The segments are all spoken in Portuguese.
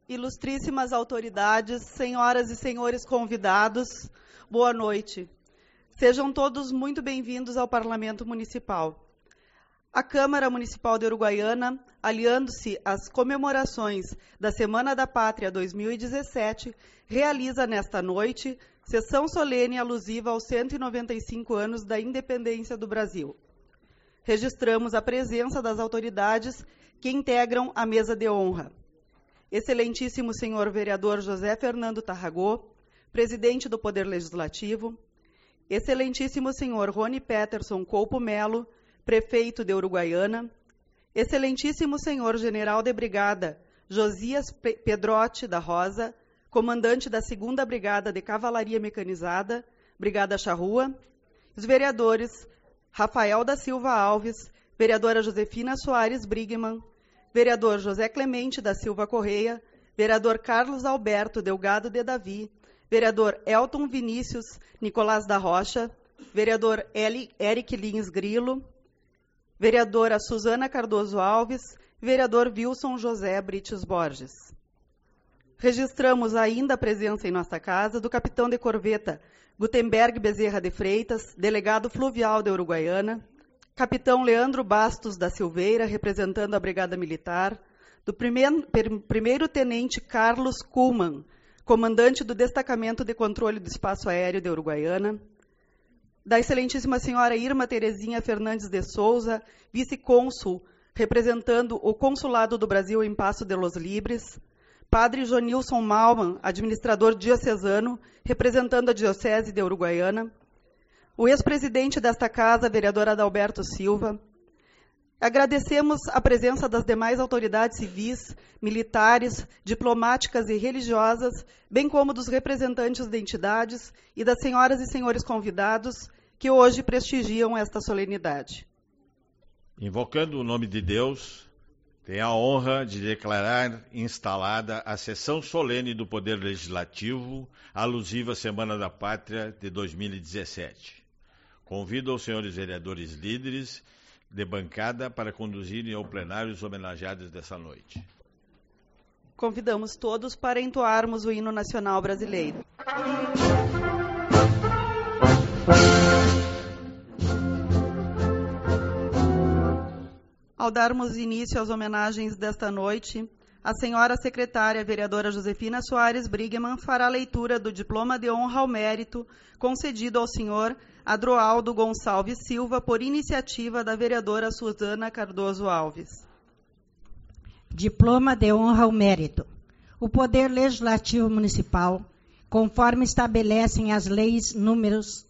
Ilustríssimas autoridades, senhoras e senhores convidados, boa noite. Sejam todos muito bem-vindos ao Parlamento Municipal. A Câmara Municipal de Uruguaiana, aliando-se às comemorações da Semana da Pátria 2017, realiza nesta noite sessão solene alusiva aos 195 anos da independência do Brasil. Registramos a presença das autoridades que integram a mesa de honra. Excelentíssimo senhor vereador José Fernando Tarragó, presidente do Poder Legislativo, excelentíssimo senhor Rony Peterson Coupo Melo, prefeito de Uruguaiana, excelentíssimo senhor general de brigada Josias Pedrotti da Rosa, comandante da 2ª Brigada de Cavalaria Mecanizada, Brigada Charrua, os vereadores Rafael da Silva Alves, vereadora Josefina Soares Brigman, vereador José Clemente da Silva Correia, vereador Carlos Alberto Delgado de Davi, vereador Elton Vinícius Nicolás da Rocha, vereador Eric Lins Grilo, vereadora Suzana Cardoso Alves, vereador Wilson José Brites Borges. Registramos ainda a presença em nossa casa do capitão de corveta Gutenberg Bezerra de Freitas, delegado fluvial de Uruguaiana, capitão Leandro Bastos da Silveira, representando a Brigada Militar, do primeiro-tenente Carlos Kuhlmann, comandante do Destacamento de Controle do Espaço Aéreo de Uruguaiana, da excelentíssima senhora Irma Terezinha Fernandes de Souza, vice-cônsul, representando o Consulado do Brasil em Passo de los Libres, padre Jonilson Malman, administrador diocesano, representando a Diocese de Uruguaiana, o ex-presidente desta casa, vereador Adalberto Silva. Agradecemos a presença das demais autoridades civis, militares, diplomáticas e religiosas, bem como dos representantes de entidades e das senhoras e senhores convidados que hoje prestigiam esta solenidade. Invocando o nome de Deus, tenho a honra de declarar instalada a sessão solene do Poder Legislativo, alusiva à Semana da Pátria de 2017. Convido aos senhores vereadores líderes de bancada para conduzirem ao plenário os homenageados dessa noite. Convidamos todos para entoarmos o hino nacional brasileiro. Ao darmos início às homenagens desta noite, a senhora secretária vereadora Josefina Soares Brigman fará a leitura do diploma de honra ao mérito concedido ao senhor Adroaldo Gonçalves Silva por iniciativa da vereadora Suzana Cardoso Alves. Diploma de honra ao mérito. O Poder Legislativo Municipal, conforme estabelecem as leis números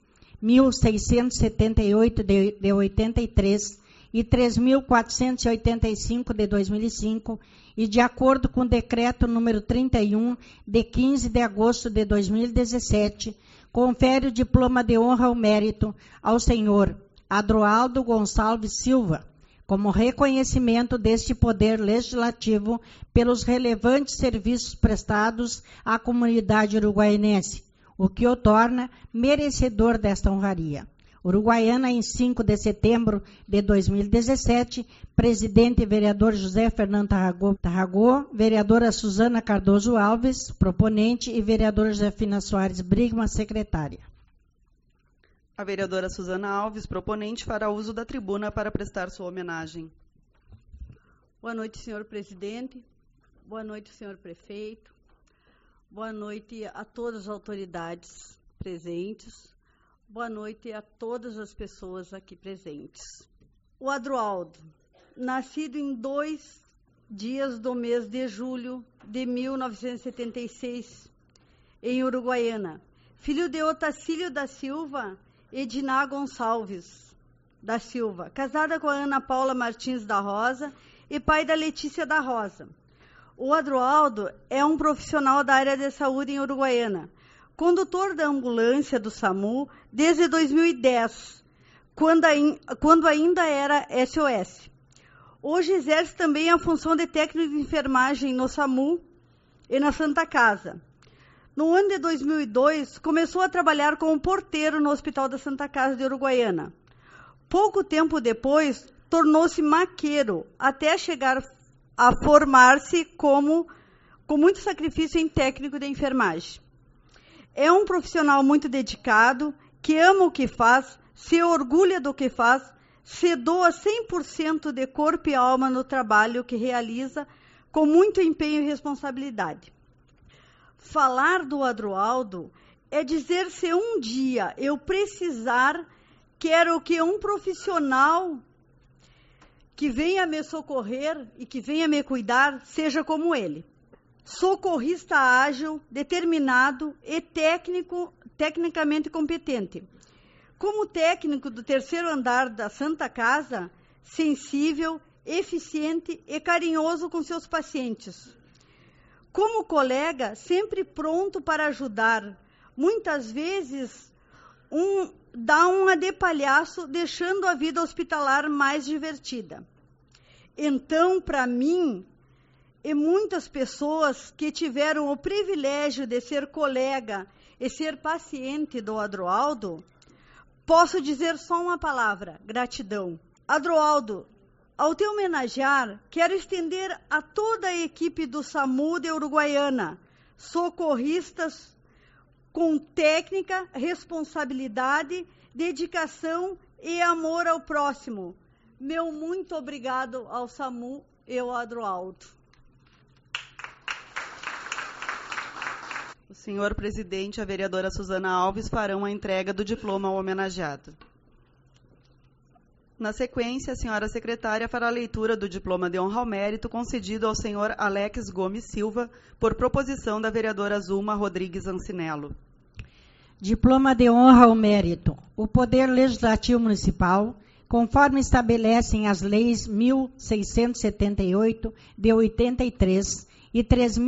1678 de 83 e 3.485 de 2005, e de acordo com o decreto número 31, de 15 de agosto de 2017, confere o diploma de honra ao mérito ao senhor Adroaldo Gonçalves Silva, como reconhecimento deste poder legislativo pelos relevantes serviços prestados à comunidade uruguaianense, o que o torna merecedor desta honraria. Uruguaiana, em 5 de setembro de 2017, presidente e vereador José Fernando Tarragó, vereadora Suzana Cardoso Alves, proponente, e vereadora Josefina Soares Brigman, secretária. A vereadora Suzana Alves, proponente, fará uso da tribuna para prestar sua homenagem. Boa noite, senhor presidente. Boa noite, senhor prefeito. Boa noite a todas as autoridades presentes. Boa noite a todas as pessoas aqui presentes. O Adroaldo, nascido em 2 dias do mês de julho de 1976, em Uruguaiana, filho de Otacílio da Silva e Diná Gonçalves da Silva, casada com a Ana Paula Martins da Rosa e pai da Letícia da Rosa. O Adroaldo é um profissional da área de saúde em Uruguaiana, condutor da ambulância do SAMU desde 2010, quando ainda era SOS. Hoje exerce também a função de técnico de enfermagem no SAMU e na Santa Casa. No ano de 2002, começou a trabalhar como porteiro no Hospital da Santa Casa de Uruguaiana. Pouco tempo depois, tornou-se maqueiro, até chegar a formar-se como com muito sacrifício em técnico de enfermagem. É um profissional muito dedicado, que ama o que faz, se orgulha do que faz, se doa 100% de corpo e alma no trabalho que realiza, com muito empenho e responsabilidade. Falar do Adroaldo é dizer, se um dia eu precisar, quero que um profissional que venha me socorrer e que venha me cuidar, seja como ele. Socorrista ágil, determinado e tecnicamente competente. Como técnico do 3º andar da Santa Casa, sensível, eficiente e carinhoso com seus pacientes. Como colega, sempre pronto para ajudar. Muitas vezes, dá uma de palhaço, deixando a vida hospitalar mais divertida. Então, para mim, e muitas pessoas que tiveram o privilégio de ser colega e ser paciente do Adroaldo, posso dizer só uma palavra: gratidão. Adroaldo, ao te homenagear, quero estender a toda a equipe do SAMU de Uruguaiana, socorristas com técnica, responsabilidade, dedicação e amor ao próximo. Meu muito obrigado ao SAMU e ao Adroaldo. O senhor presidente e a vereadora Suzana Alves farão a entrega do diploma ao homenageado. Na sequência, a senhora secretária fará a leitura do diploma de honra ao mérito concedido ao senhor Alex Gomes Silva, por proposição da vereadora Zulma Rodrigues Ancinello. Diploma de honra ao mérito. O Poder Legislativo Municipal, conforme estabelecem as leis 1.678 de 83 e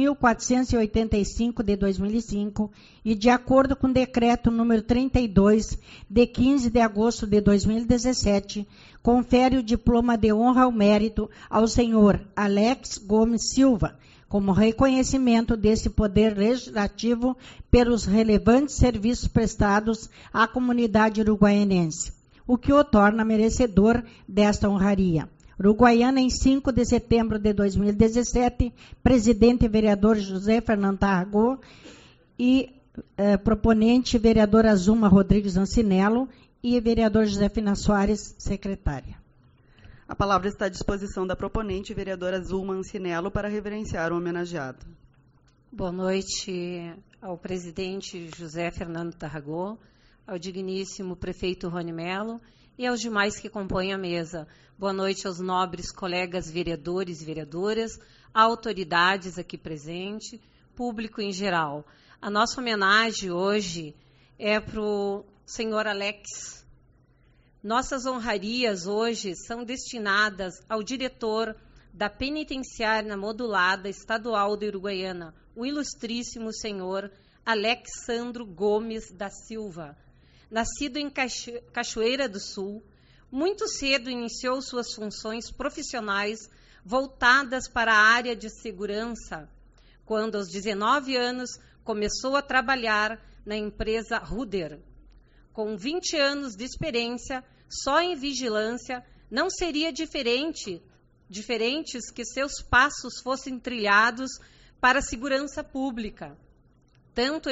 3.485 de 2005, e de acordo com o decreto número 32, de 15 de agosto de 2017, confere o diploma de honra ao mérito ao senhor Alex Gomes Silva, como reconhecimento desse poder legislativo pelos relevantes serviços prestados à comunidade uruguaianense, o que o torna merecedor desta honraria. Uruguaiana, em 5 de setembro de 2017, presidente e vereador José Fernando Tarragó e proponente vereadora Zulma Rodrigues Ancinello e vereador Josefina Soares, secretária. A palavra está à disposição da proponente, vereadora Zulma Ancinello, para reverenciar o homenageado. Boa noite ao presidente José Fernando Tarragó, ao digníssimo prefeito Rony Mello e aos demais que compõem a mesa. Boa noite aos nobres colegas vereadores e vereadoras, autoridades aqui presentes, público em geral. A nossa homenagem hoje é para o senhor Alex. Nossas honrarias hoje são destinadas ao diretor da Penitenciária Modulada Estadual de Uruguaiana, o ilustríssimo senhor Alexandro Gomes da Silva. Nascido em Cachoeira do Sul, muito cedo iniciou suas funções profissionais voltadas para a área de segurança, quando aos 19 anos começou a trabalhar na empresa Ruder. Com 20 anos de experiência só em vigilância, não seria diferentes que seus passos fossem trilhados para a segurança pública. Tanto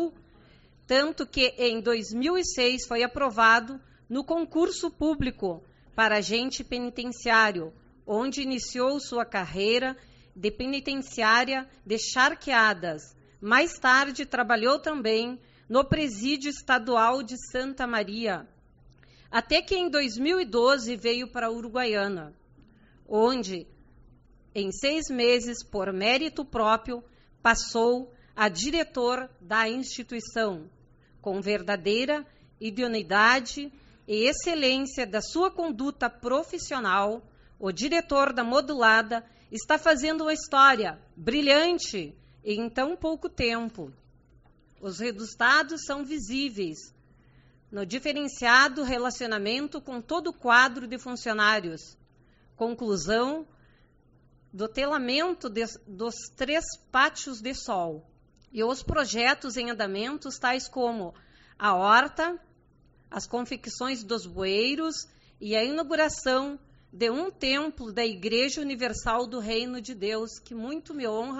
que em 2006 foi aprovado no concurso público para agente penitenciário, onde iniciou sua carreira de penitenciária de Charqueadas. Mais tarde trabalhou também no Presídio Estadual de Santa Maria, até que em 2012 veio para Uruguaiana, onde, em 6 meses, por mérito próprio, passou a diretor da instituição. Com verdadeira idoneidade e excelência da sua conduta profissional, o diretor da Modulada está fazendo uma história brilhante em tão pouco tempo. Os resultados são visíveis no diferenciado relacionamento com todo o quadro de funcionários. Conclusão do telamento dos 3 pátios de sol e os projetos em andamentos tais como a horta, as confecções dos bueiros e a inauguração de um templo da Igreja Universal do Reino de Deus, que muito me honra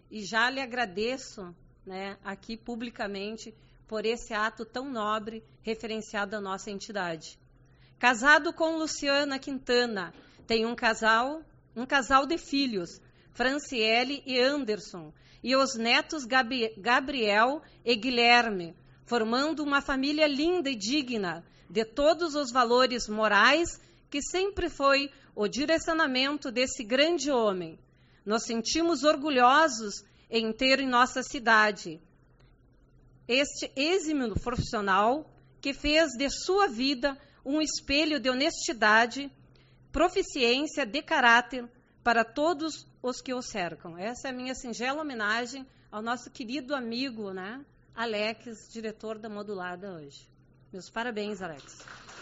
e já lhe agradeço, né, aqui publicamente por esse ato tão nobre referenciado à nossa entidade. Casado com Luciana Quintana, tem um casal de filhos, Franciele e Anderson, e os netos Gabriel e Guilherme, formando uma família linda e digna de todos os valores morais que sempre foi o direcionamento desse grande homem. Nos sentimos orgulhosos em ter em nossa cidade este exímio profissional que fez de sua vida um espelho de honestidade, proficiência de caráter para todos os que o cercam. Essa é a minha singela homenagem ao nosso querido amigo, né, Alex, diretor da Modulada hoje. Meus parabéns, Alex.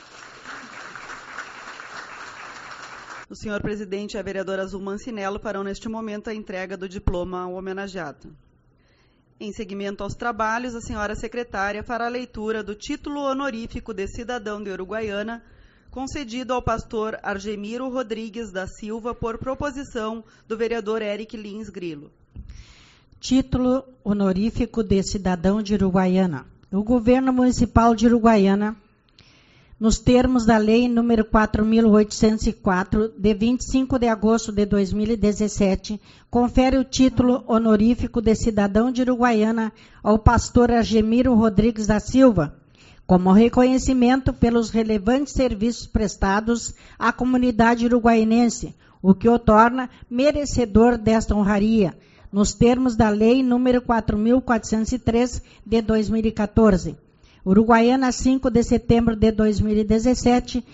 O senhor presidente e a vereadora Azul Mancinello farão neste momento a entrega do diploma ao homenageado. Em seguimento aos trabalhos, a senhora secretária fará a leitura do título honorífico de cidadão de Uruguaiana, concedido ao pastor Argemiro Rodrigues da Silva por proposição do vereador Eric Lins Grilo. Título honorífico de cidadão de Uruguaiana. O governo municipal de Uruguaiana, nos termos da lei número 4.804, de 25 de agosto de 2017, confere o título honorífico de cidadão de Uruguaiana ao pastor Argemiro Rodrigues da Silva, como reconhecimento pelos relevantes serviços prestados à comunidade uruguaiense, o que o torna merecedor desta honraria, nos termos da lei número 4.403, de 2014. Uruguaiana, 5 de setembro de 2017,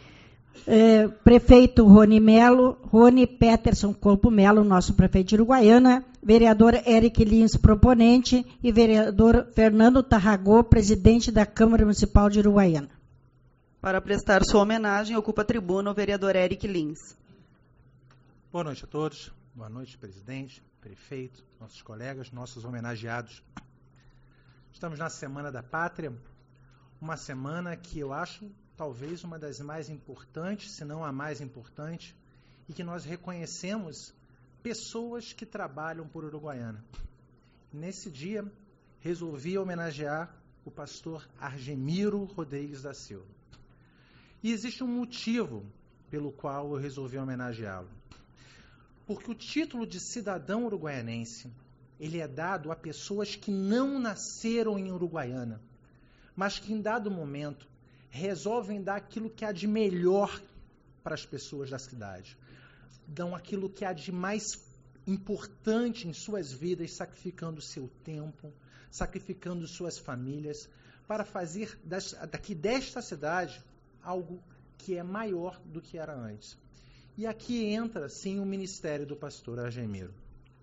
prefeito Rony Peterson Corpo Melo, nosso prefeito de Uruguaiana, vereador Eric Lins, proponente, e vereador Fernando Tarragó, presidente da Câmara Municipal de Uruguaiana. Para prestar sua homenagem, ocupa a tribuna o vereador Eric Lins. Boa noite a todos. Boa noite, presidente, prefeito, nossos colegas, nossos homenageados. Estamos na Semana da Pátria, uma semana que eu acho talvez uma das mais importantes, se não a mais importante, e que nós reconhecemos pessoas que trabalham por Uruguaiana. Nesse dia, resolvi homenagear o pastor Argemiro Rodrigues da Silva. E existe um motivo pelo qual eu resolvi homenageá-lo. Porque o título de cidadão uruguaianense, ele é dado a pessoas que não nasceram em Uruguaiana, mas que em dado momento resolvem dar aquilo que há de melhor para as pessoas da cidade. Dão aquilo que há de mais importante em suas vidas, sacrificando seu tempo, sacrificando suas famílias, para fazer daqui desta cidade algo que é maior do que era antes. E aqui entra, sim, o ministério do pastor Argemiro.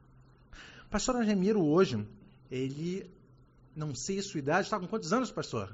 O pastor Argemiro, hoje, ele, não sei a sua idade, está com quantos anos, pastor?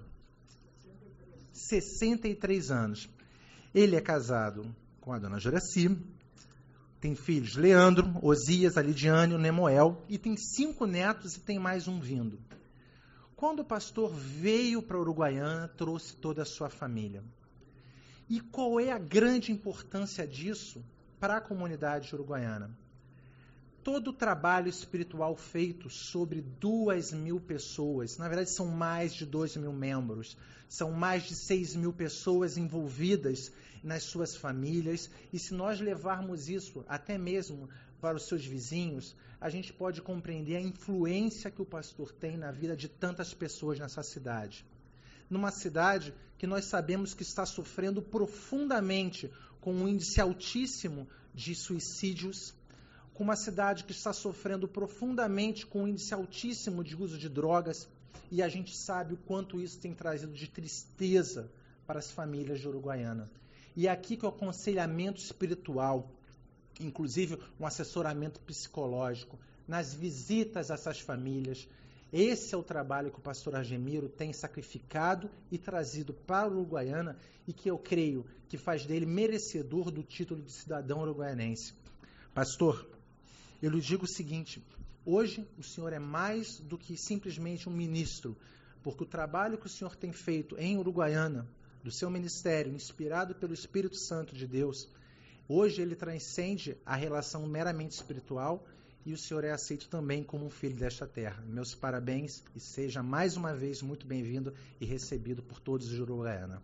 63 anos. Ele é casado com a dona Juraci, tem filhos Leandro, Osias, a Lidiane, o Nemoel, e tem 5 netos e tem mais um vindo. Quando o pastor veio para Uruguaiana, trouxe toda a sua família. E qual é a grande importância disso para a comunidade uruguaiana? Todo o trabalho espiritual feito sobre 2.000 pessoas, na verdade são mais de 2.000 membros, são mais de 6.000 pessoas envolvidas nas suas famílias, e se nós levarmos isso até mesmo para os seus vizinhos, a gente pode compreender a influência que o pastor tem na vida de tantas pessoas nessa cidade. Numa cidade que nós sabemos que está sofrendo profundamente com um índice altíssimo de suicídios, com uma cidade que está sofrendo profundamente com um índice altíssimo de uso de drogas, e a gente sabe o quanto isso tem trazido de tristeza para as famílias de Uruguaiana. E é aqui que o aconselhamento espiritual, inclusive um assessoramento psicológico, nas visitas a essas famílias, esse é o trabalho que o pastor Argemiro tem sacrificado e trazido para o Uruguaiana, e que eu creio que faz dele merecedor do título de cidadão uruguaianense. Pastor, eu lhe digo o seguinte: hoje o senhor é mais do que simplesmente um ministro, porque o trabalho que o senhor tem feito em Uruguaiana, do seu ministério, inspirado pelo Espírito Santo de Deus, hoje ele transcende a relação meramente espiritual, e o senhor é aceito também como um filho desta terra. Meus parabéns e seja mais uma vez muito bem-vindo e recebido por todos de Uruguaiana.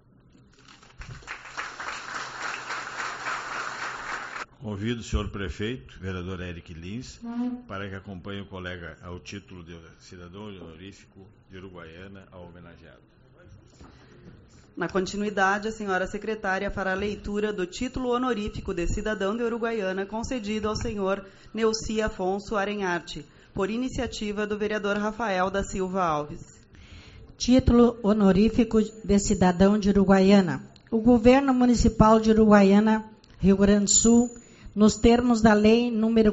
Convido o senhor prefeito, vereador Eric Lins, para que acompanhe o colega ao título de cidadão honorífico de Uruguaiana, ao homenageado. Na continuidade, a senhora secretária fará a leitura do título honorífico de cidadão de Uruguaiana concedido ao senhor Neuci Afonso Arenharte, por iniciativa do vereador Rafael da Silva Alves. Título honorífico de cidadão de Uruguaiana. O governo municipal de Uruguaiana, Rio Grande do Sul, nos termos da Lei nº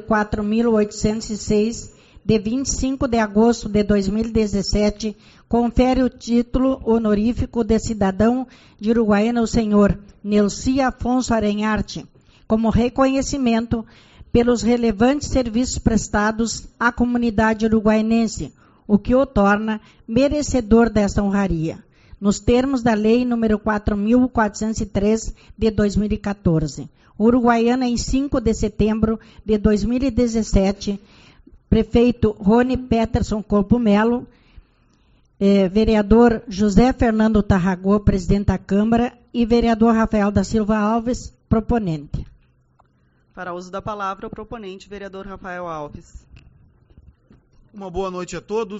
4.806, de 25 de agosto de 2017, confere o título honorífico de cidadão de Uruguaiana ao senhor Neuci Afonso Arenharte, como reconhecimento pelos relevantes serviços prestados à comunidade uruguaianense, o que o torna merecedor desta honraria, nos termos da Lei nº 4.403, de 2014. Uruguaiana, em 5 de setembro de 2017, prefeito Rony Peterson Corpo Melo, vereador José Fernando Tarragó, presidente da Câmara, e vereador Rafael da Silva Alves, proponente. Para uso da palavra, o proponente, vereador Rafael Alves. Uma boa noite a todos.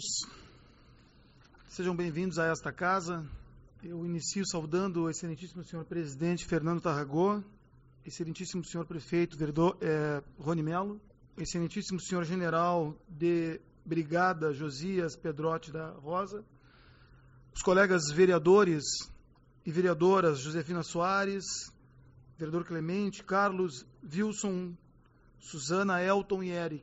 Sejam bem-vindos a esta casa. Eu inicio saudando o excelentíssimo senhor presidente Fernando Tarragó, excelentíssimo senhor prefeito vereador Rony Melo, excelentíssimo senhor general de brigada Josias Pedrotti da Rosa, os colegas vereadores e vereadoras Josefina Soares, vereador Clemente, Carlos, Wilson, Suzana, Elton e Eric,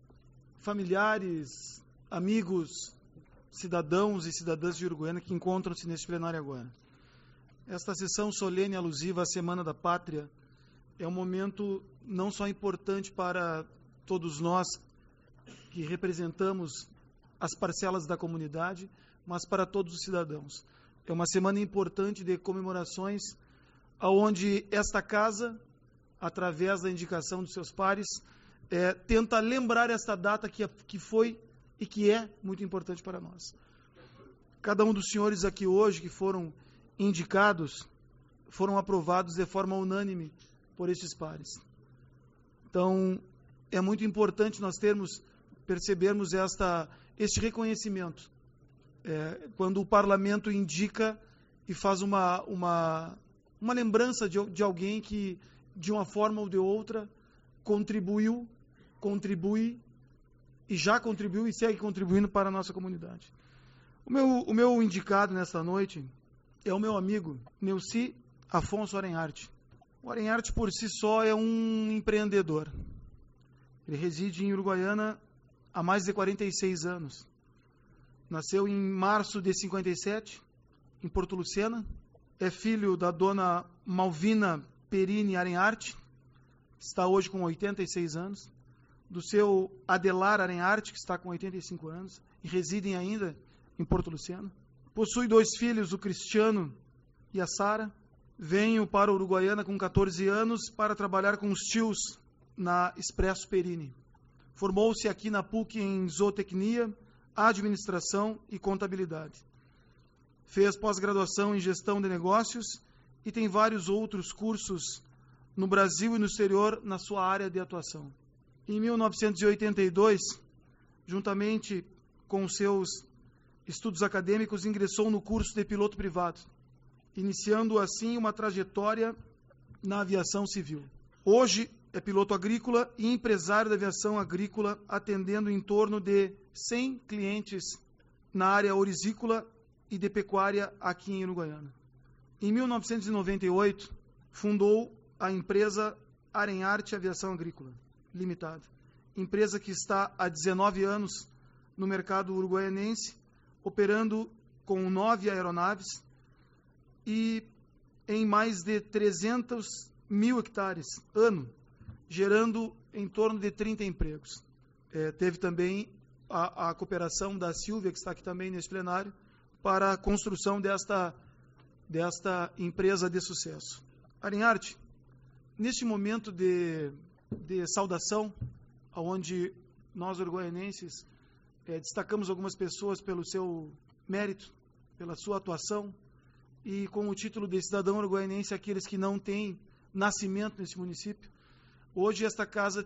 familiares, amigos, cidadãos e cidadãs de Uruguaiana que encontram-se neste plenário agora. Esta sessão solene alusiva à Semana da Pátria é um momento não só importante para todos nós que representamos as parcelas da comunidade, mas para todos os cidadãos. É uma semana importante de comemorações, onde esta casa, através da indicação dos seus pares, tenta lembrar esta data que foi e que é muito importante para nós. Cada um dos senhores aqui hoje que foram indicados, foram aprovados de forma unânime por estes pares. Então, é muito importante nós percebermos este reconhecimento. Quando o parlamento indica e faz uma lembrança de alguém que, de uma forma ou de outra, contribui e já contribuiu e segue contribuindo para a nossa comunidade. O meu indicado nesta noite é o meu amigo Neuci Afonso Arenharte. O Arenharte, por si só, é um empreendedor. Ele reside em Uruguaiana há mais de 46 anos. Nasceu em março de 57, em Porto Lucena. É filho da dona Malvina Perini Arenharte, que está hoje com 86 anos. Do seu Adelar Arenharte, que está com 85 anos, e residem ainda em Porto Lucena. Possui 2 filhos, o Cristiano e a Sara. Venho para Uruguaiana com 14 anos para trabalhar com os tios na Expresso Perini. Formou-se aqui na PUC em zootecnia, administração e contabilidade. Fez pós-graduação em gestão de negócios e tem vários outros cursos no Brasil e no exterior na sua área de atuação. Em 1982, juntamente com seus estudos acadêmicos, ingressou no curso de piloto privado, iniciando assim uma trajetória na aviação civil. Hoje é piloto agrícola e empresário da aviação agrícola, atendendo em torno de 100 clientes na área orizícola e de pecuária aqui em Uruguaiana. Em 1998, fundou a empresa Arenharte Aviação Agrícola Limitada, empresa que está há 19 anos no mercado uruguaianense, operando com 9 aeronaves e em mais de 300 mil hectares ano, gerando em torno de 30 empregos. Teve também a cooperação da Silvia, que está aqui também neste plenário, para a construção desta empresa de sucesso. Arenharte, neste momento de saudação, onde nós uruguaianenses destacamos algumas pessoas pelo seu mérito, pela sua atuação, e com o título de cidadão uruguaianense, aqueles que não têm nascimento nesse município. Hoje esta casa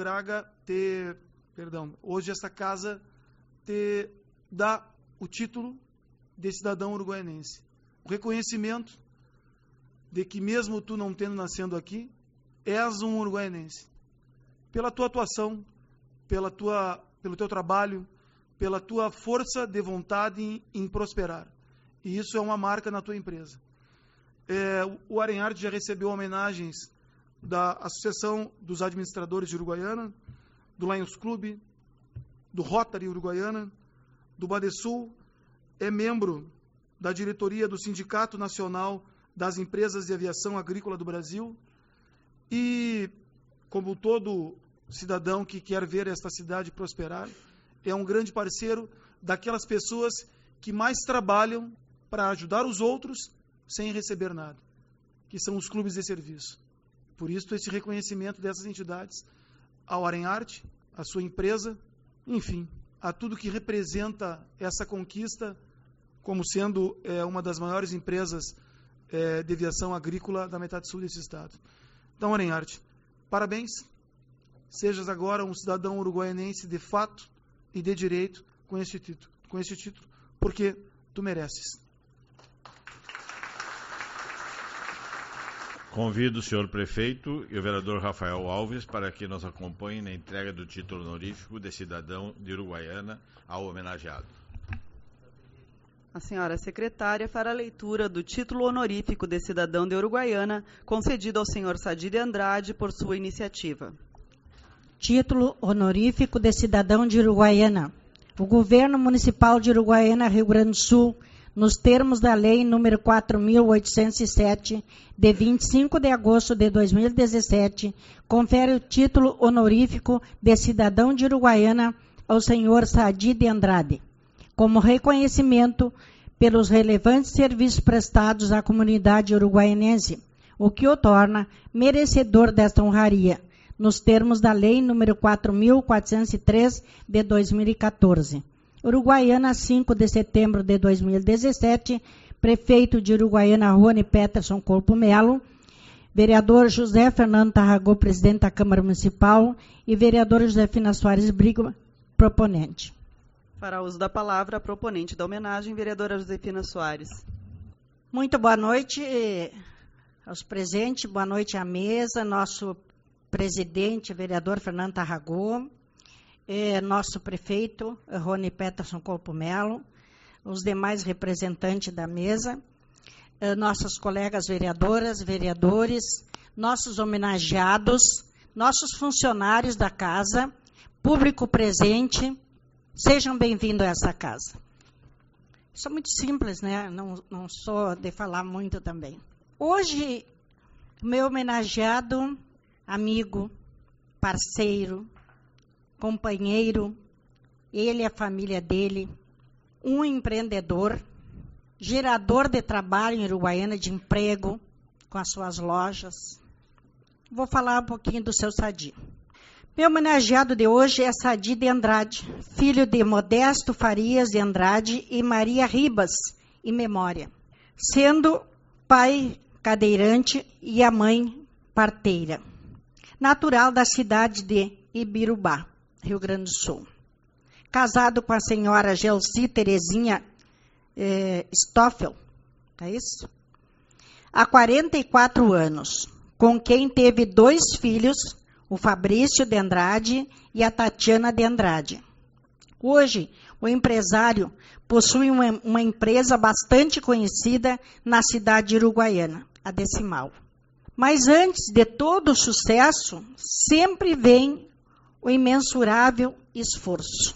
te dá o título de cidadão uruguaianense. O reconhecimento de que mesmo tu não tendo nascendo aqui, és um uruguaianense. Pela tua atuação, pelo teu trabalho, pela tua força de vontade em prosperar. E isso é uma marca na tua empresa. O Arenharte já recebeu homenagens da Associação dos Administradores de Uruguaiana, do Lions Club, do Rotary Uruguaiana, do Badesul, é membro da diretoria do Sindicato Nacional das Empresas de Aviação Agrícola do Brasil e, como todo cidadão que quer ver esta cidade prosperar, é um grande parceiro daquelas pessoas que mais trabalham para ajudar os outros sem receber nada, que são os clubes de serviço. Por isso, esse reconhecimento dessas entidades ao Arenharte, à sua empresa, enfim, a tudo que representa essa conquista como sendo uma das maiores empresas de aviação agrícola da metade sul desse estado. Então, Arenharte, parabéns. Sejas agora um cidadão uruguaianense de fato e de direito com esse título, porque tu mereces. Convido o senhor prefeito e o vereador Rafael Alves para que nos acompanhem na entrega do título honorífico de cidadão de Uruguaiana ao homenageado. A senhora secretária fará a leitura do título honorífico de cidadão de Uruguaiana, concedido ao senhor Sadi de Andrade por sua iniciativa. Título honorífico de cidadão de Uruguaiana. O Governo Municipal de Uruguaiana, Rio Grande do Sul, nos termos da Lei nº 4.807, de 25 de agosto de 2017, confere o título honorífico de cidadão de Uruguaiana ao senhor Sadi de Andrade, como reconhecimento pelos relevantes serviços prestados à comunidade uruguaianense, o que o torna merecedor desta honraria, nos termos da Lei nº 4.403, de 2014. Uruguaiana, 5 de setembro de 2017, prefeito de Uruguaiana, Rony Peterson Corpo Melo, vereador José Fernando Tarragó, presidente da Câmara Municipal, e vereador Josefina Soares Brigo, proponente. Fará uso da palavra a proponente da homenagem, vereadora Josefina Soares. Muito boa noite aos presentes, boa noite à mesa, nosso presidente, vereador Fernando Tarragó, nosso prefeito, Rony Peterson Corpo Melo, os demais representantes da mesa, nossas colegas vereadoras, vereadores, nossos homenageados, nossos funcionários da casa, público presente, sejam bem-vindos a essa casa. Isso é muito simples, né? Não sou de falar muito também. Hoje, meu homenageado, amigo, parceiro, companheiro, ele e a família dele, um empreendedor, gerador de trabalho em Uruguaiana, de emprego, com as suas lojas. Vou falar um pouquinho do seu Sadi. Meu homenageado de hoje é Sadi de Andrade, filho de Modesto Farias de Andrade e Maria Ribas, em memória, sendo pai cadeirante e a mãe parteira. Natural da cidade de Ibirubá, Rio Grande do Sul. Casado com a senhora Gelsi Terezinha Stoffel, é isso? Há 44 anos, com quem teve 2 filhos, o Fabrício de Andrade e a Tatiana de Andrade. Hoje, o empresário possui uma empresa bastante conhecida na cidade de Uruguaiana, a Decimal. Mas antes de todo o sucesso, sempre vem o imensurável esforço.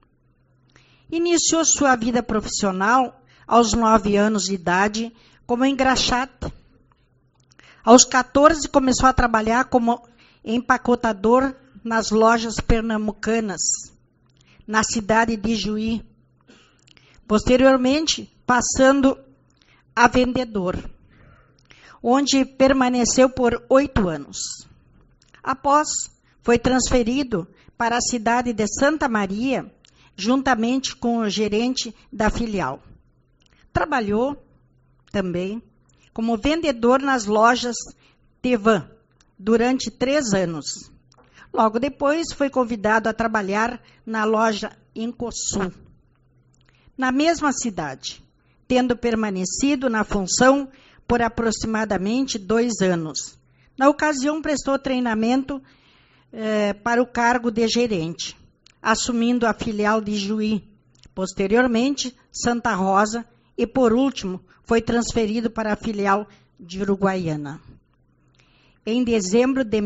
Iniciou sua vida profissional aos 9 anos de idade como engraxate. Aos 14 começou a trabalhar como empacotador nas lojas pernambucanas, na cidade de Juí. Posteriormente, passando a vendedor, onde permaneceu por 8 anos. Após foi transferido para a cidade de Santa Maria, juntamente com o gerente da filial. Trabalhou também como vendedor nas lojas Tevan durante 3 anos. Logo depois, foi convidado a trabalhar na loja Incosul, na mesma cidade, tendo permanecido na função por aproximadamente 2 anos. Na ocasião, prestou treinamento para o cargo de gerente, assumindo a filial de Juí, posteriormente Santa Rosa e, por último, foi transferido para a filial de Uruguaiana. Em dezembro de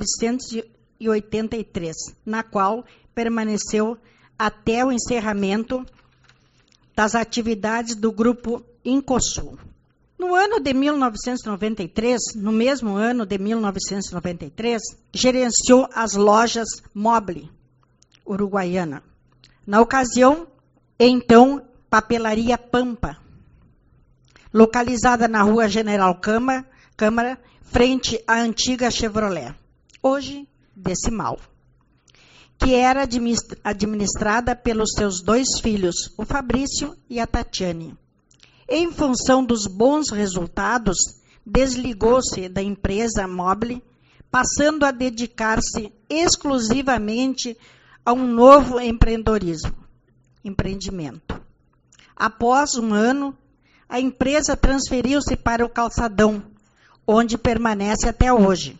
1983, na qual permaneceu até o encerramento das atividades do grupo Incosul. No ano de 1993, no mesmo ano de 1993, gerenciou as lojas Mobile, Uruguaiana. Na ocasião, então, Papelaria Pampa, localizada na rua General Câmara, frente à antiga Chevrolet, hoje Decimal, que era administrada pelos seus 2 filhos, o Fabrício e a Tatiane. Em função dos bons resultados, desligou-se da empresa Mobile, passando a dedicar-se exclusivamente a um novo empreendimento. Após 1 ano, a empresa transferiu-se para o Calçadão, onde permanece até hoje.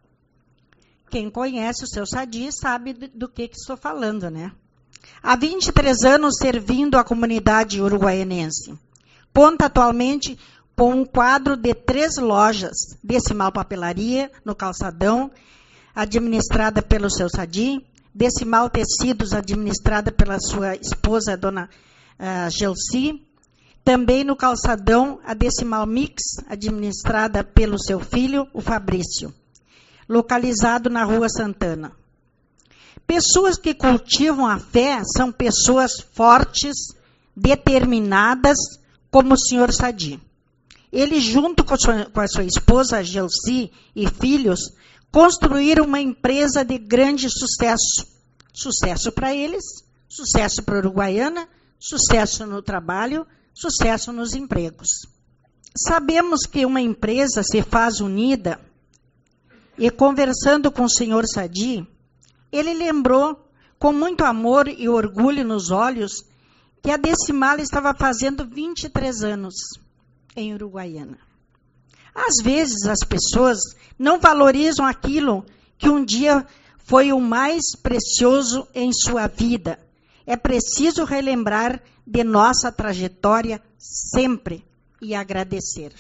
Quem conhece o seu Sadi sabe do que estou falando, né? Há 23 anos servindo a comunidade uruguaianense. Conta atualmente com um quadro de 3 lojas, Decimal Papelaria, no Calçadão, administrada pelo seu Sadi, Decimal Tecidos, administrada pela sua esposa, a dona Gelsi, também no Calçadão, a Decimal Mix, administrada pelo seu filho, o Fabrício, localizado na Rua Santana. Pessoas que cultivam a fé são pessoas fortes, determinadas, como o senhor Sadi. Ele, junto com a sua esposa, Gelsi, e filhos, construíram uma empresa de grande sucesso. Sucesso para eles, sucesso para a Uruguaiana, sucesso no trabalho, sucesso nos empregos. Sabemos que uma empresa se faz unida, e conversando com o senhor Sadi, ele lembrou, com muito amor e orgulho nos olhos, que a Decimal estava fazendo 23 anos em Uruguaiana. Às vezes, as pessoas não valorizam aquilo que um dia foi o mais precioso em sua vida. É preciso relembrar de nossa trajetória sempre e agradecer.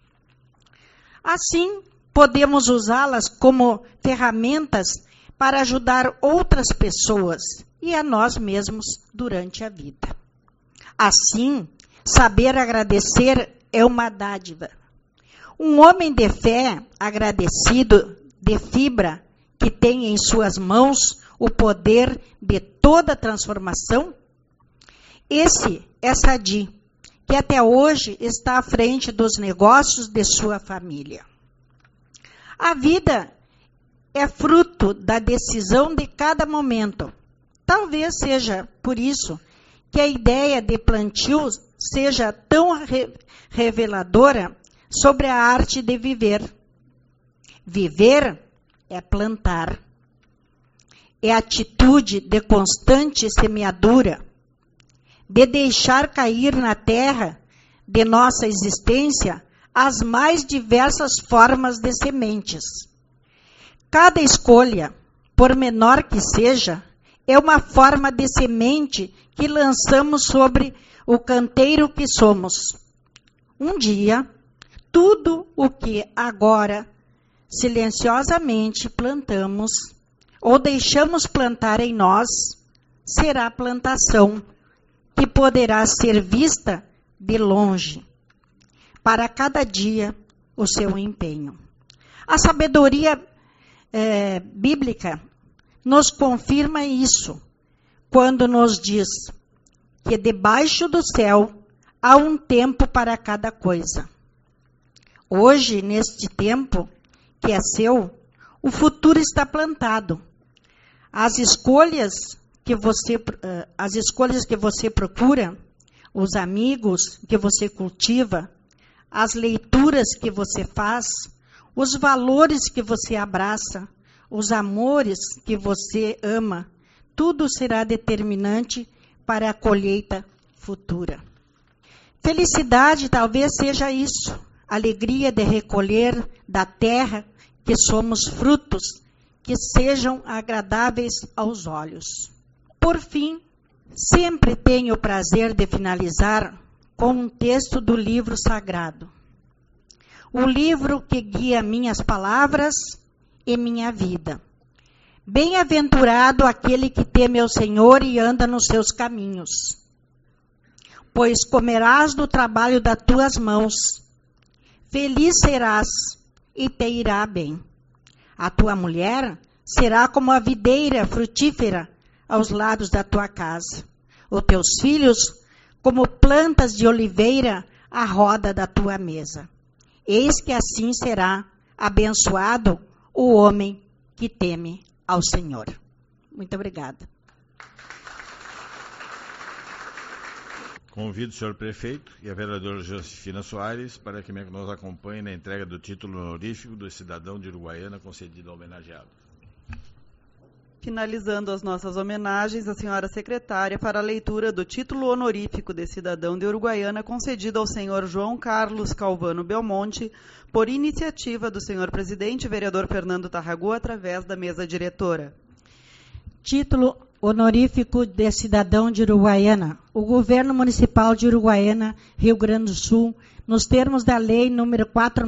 Assim, podemos usá-las como ferramentas para ajudar outras pessoas e a nós mesmos durante a vida. Assim, saber agradecer é uma dádiva. Um homem de fé, agradecido, de fibra, que tem em suas mãos o poder de toda transformação, esse é Sadi, que até hoje está à frente dos negócios de sua família. A vida é fruto da decisão de cada momento. Talvez seja por isso que a ideia de plantio seja tão reveladora sobre a arte de viver. Viver é plantar. É atitude de constante semeadura, de deixar cair na terra de nossa existência as mais diversas formas de sementes. Cada escolha, por menor que seja, é uma forma de semente que lançamos sobre o canteiro que somos. Um dia, tudo o que agora silenciosamente plantamos ou deixamos plantar em nós será plantação que poderá ser vista de longe. Para cada dia, o seu empenho. A sabedoria bíblica nos confirma isso, quando nos diz que debaixo do céu há um tempo para cada coisa. Hoje, neste tempo que é seu, o futuro está plantado, As escolhas que você procura, os amigos que você cultiva, as leituras que você faz, os valores que você abraça, os amores que você ama, tudo será determinante para a colheita futura. Felicidade talvez seja isso, alegria de recolher da terra que somos frutos, que sejam agradáveis aos olhos. Por fim, sempre tenho o prazer de finalizar com um texto do livro sagrado. O livro que guia minhas palavras e minha vida. Bem-aventurado aquele que teme ao Senhor e anda nos seus caminhos, pois comerás do trabalho das tuas mãos. Feliz serás e te irá bem. A tua mulher será como a videira frutífera aos lados da tua casa. Os teus filhos como plantas de oliveira à roda da tua mesa. Eis que assim será abençoado o homem que teme ao Senhor. Muito obrigada. Convido o senhor prefeito e a vereadora Josefina Soares para que nos acompanhe na entrega do título honorífico do cidadão de Uruguaiana concedido ao homenageado. Finalizando as nossas homenagens, a senhora secretária para a leitura do título honorífico de cidadão de Uruguaiana concedido ao senhor João Carlos Calvano Belmonte, por iniciativa do senhor presidente, vereador Fernando Tarragó, através da mesa diretora. Título honorífico de cidadão de Uruguaiana. O governo municipal de Uruguaiana, Rio Grande do Sul, nos termos da lei número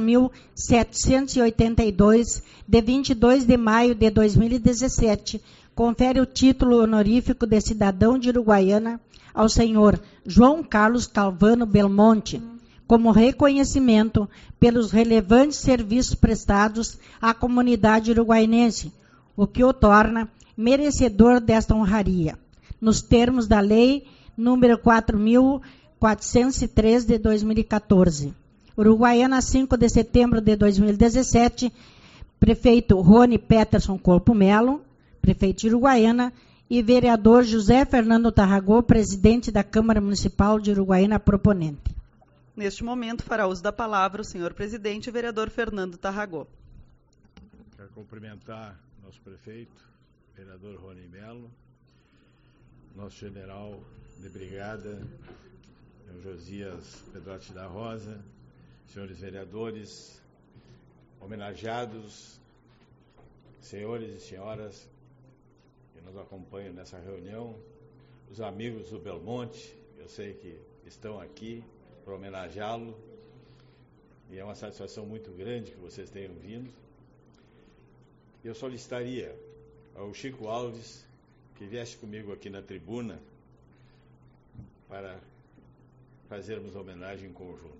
4.782, de 22 de maio de 2017, confere o título honorífico de cidadão de Uruguaiana ao senhor João Carlos Calvano Belmonte, como reconhecimento pelos relevantes serviços prestados à comunidade uruguaiense, o que o torna merecedor desta honraria, nos termos da lei número 4.403 de 2014. Uruguaiana, 5 de setembro de 2017, prefeito Rony Peterson Corpo Melo, prefeito de Uruguaiana, e vereador José Fernando Tarragó, presidente da Câmara Municipal de Uruguaiana, proponente. Neste momento, fará uso da palavra o senhor presidente, vereador Fernando Tarragó. Quero cumprimentar nosso prefeito, vereador Rony Melo, nosso general de brigada, Josias Pedrotti da Rosa, senhores vereadores, homenageados, senhores e senhoras que nos acompanham nessa reunião, os amigos do Belmonte, eu sei que estão aqui para homenageá-lo, e é uma satisfação muito grande que vocês tenham vindo. Eu solicitaria ao Chico Alves que viesse comigo aqui na tribuna para fazermos homenagem em conjunto.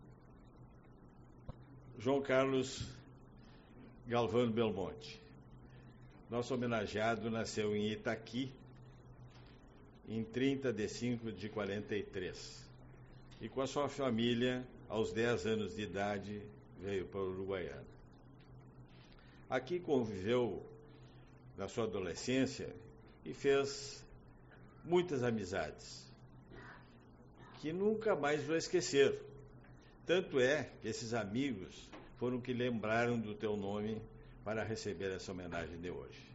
João Carlos Galvano Belmonte, nosso homenageado, nasceu em Itaqui em 30 de 5 de 43 e com a sua família, aos 10 anos de idade, veio para o Uruguaiana. Aqui conviveu na sua adolescência e fez muitas amizades que nunca mais vai esquecer. Tanto é que esses amigos foram que lembraram do teu nome para receber essa homenagem de hoje.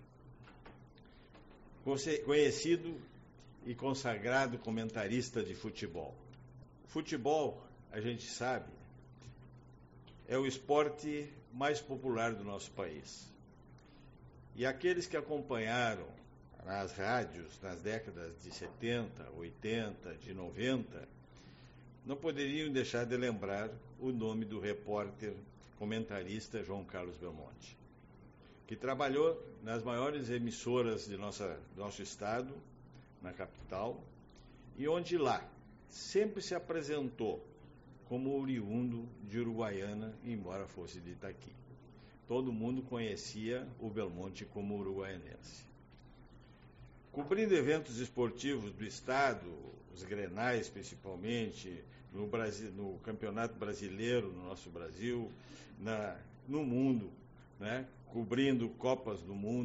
Conhecido e consagrado comentarista de futebol. Futebol, a gente sabe, é o esporte mais popular do nosso país. E aqueles que acompanharam nas rádios nas décadas de 70, 80, de 90, não poderiam deixar de lembrar o nome do repórter comentarista João Carlos Belmonte, que trabalhou nas maiores emissoras de nosso estado, na capital, e onde lá sempre se apresentou como oriundo de Uruguaiana, embora fosse de Itaqui. Todo mundo conhecia o Belmonte como uruguaianense. Cobrindo eventos esportivos do estado, os grenais principalmente, no Campeonato Brasileiro, no nosso Brasil, no mundo, né? Cobrindo Copas do Mundo,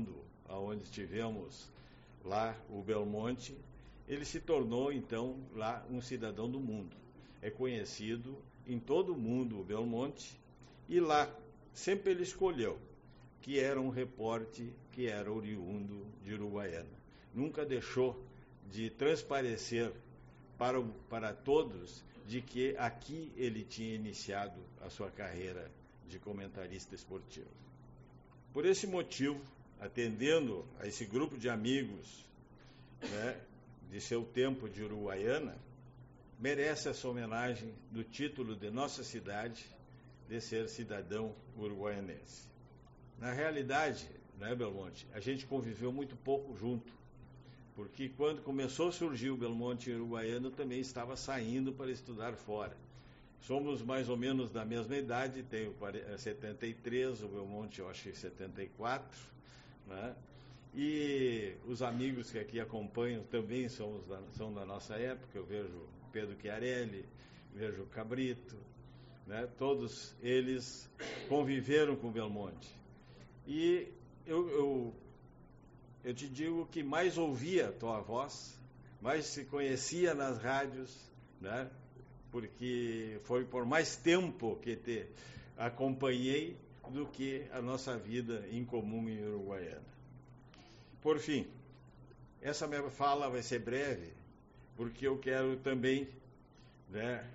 onde tivemos lá o Belmonte, ele se tornou, então, lá um cidadão do mundo. É conhecido em todo o mundo o Belmonte, e lá sempre ele escolheu que era um repórter que era oriundo de Uruguaiana. Nunca deixou de transparecer para todos de que aqui ele tinha iniciado a sua carreira de comentarista esportivo. Por esse motivo, atendendo a esse grupo de amigos, né, de seu tempo de Uruguaiana, merece essa homenagem do título de nossa cidade de ser cidadão uruguaianense. Na realidade, né, Belmonte, a gente conviveu muito pouco junto, porque quando começou a surgir o Belmonte em Uruguaiana, eu também estava saindo para estudar fora. Somos mais ou menos da mesma idade, tenho 73, o Belmonte eu acho que 74, né? E os amigos que aqui acompanham também são da nossa época. Eu vejo Pedro Chiarelli, vejo o Cabrito, né? Todos eles conviveram com o Belmonte. E eu te digo que mais ouvia a tua voz, mais se conhecia nas rádios, né? Porque foi por mais tempo que te acompanhei do que a nossa vida em comum em Uruguaiana. Por fim, essa minha fala vai ser breve, porque eu quero também, né,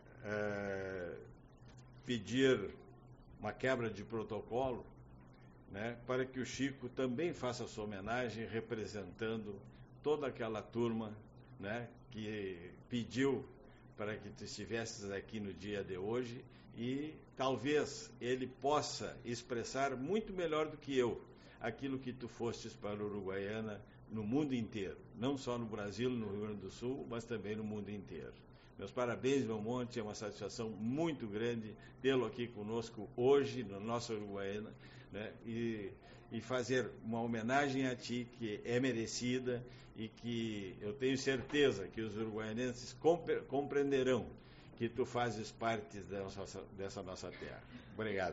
pedir uma quebra de protocolo, né, para que o Chico também faça sua homenagem representando toda aquela turma, né, que pediu para que tu estivesses aqui no dia de hoje, e talvez ele possa expressar muito melhor do que eu aquilo que tu fostes para Uruguaiana no mundo inteiro, não só no Brasil, no Rio Grande do Sul, mas também no mundo inteiro. Meus parabéns, Belmonte, é uma satisfação muito grande tê-lo aqui conosco hoje, no nosso Uruguaiana, né, e fazer uma homenagem a ti que é merecida e que eu tenho certeza que os uruguaianenses compreenderão que tu fazes parte dessa nossa terra. Obrigado.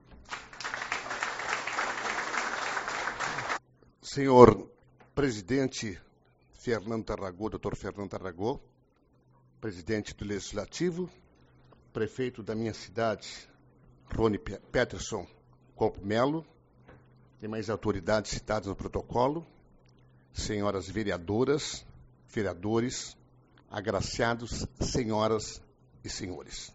Senhor presidente Fernando Tarragó, doutor Fernando Tarragó, presidente do Legislativo, prefeito da minha cidade, Rony Peterson Copo Melo, demais autoridades citadas no protocolo, senhoras vereadoras, vereadores, agraciados, senhoras e senhores.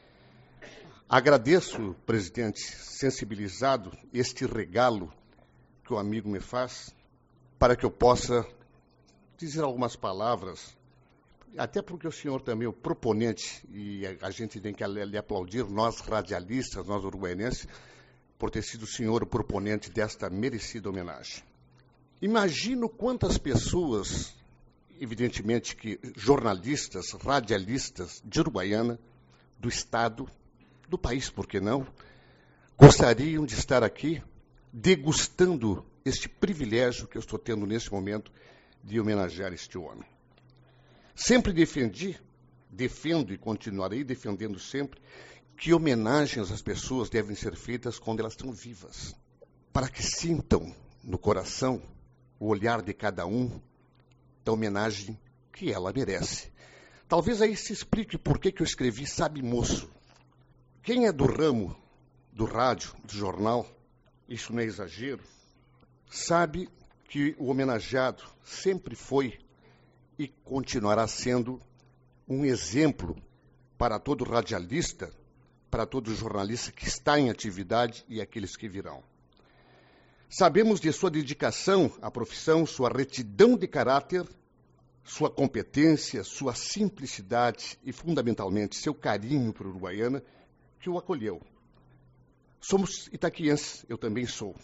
Agradeço, presidente, sensibilizado, este regalo que o amigo me faz, para que eu possa dizer algumas palavras, até porque o senhor também é o proponente, e a gente tem que lhe aplaudir, nós radialistas, nós uruguaianenses, por ter sido o senhor o proponente desta merecida homenagem. Imagino quantas pessoas, evidentemente que jornalistas, radialistas de Uruguaiana, do Estado, do país, por que não, gostariam de estar aqui degustando este privilégio que eu estou tendo nesse momento de homenagear este homem. Sempre defendo e continuarei defendendo sempre que homenagens às pessoas devem ser feitas quando elas estão vivas, para que sintam no coração o olhar de cada um da homenagem que ela merece. Talvez aí se explique por que eu escrevi Sabe Moço. Quem é do ramo do rádio, do jornal, isso não é exagero, sabe que o homenageado sempre foi e continuará sendo um exemplo para todo radialista, para todo jornalista que está em atividade e aqueles que virão. Sabemos de sua dedicação à profissão, sua retidão de caráter, sua competência, sua simplicidade e, fundamentalmente, seu carinho para a Uruguaiana, que o acolheu. Somos itaquienses, eu também sou.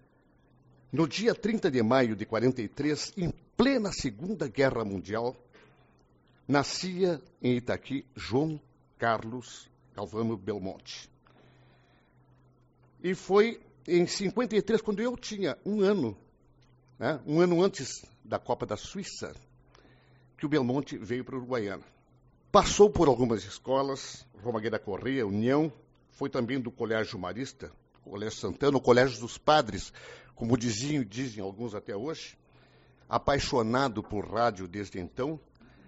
No dia 30 de maio de 43, em plena Segunda Guerra Mundial, nascia em Itaqui João Carlos Galvão Belmonte. E foi em 53, quando eu tinha um ano antes da Copa da Suíça, que o Belmonte veio para a Uruguaiana. Passou por algumas escolas, Romagueira Correia, União, foi também do Colégio Marista, Colégio Santana, o Colégio dos Padres, como dizem alguns até hoje, apaixonado por rádio desde então,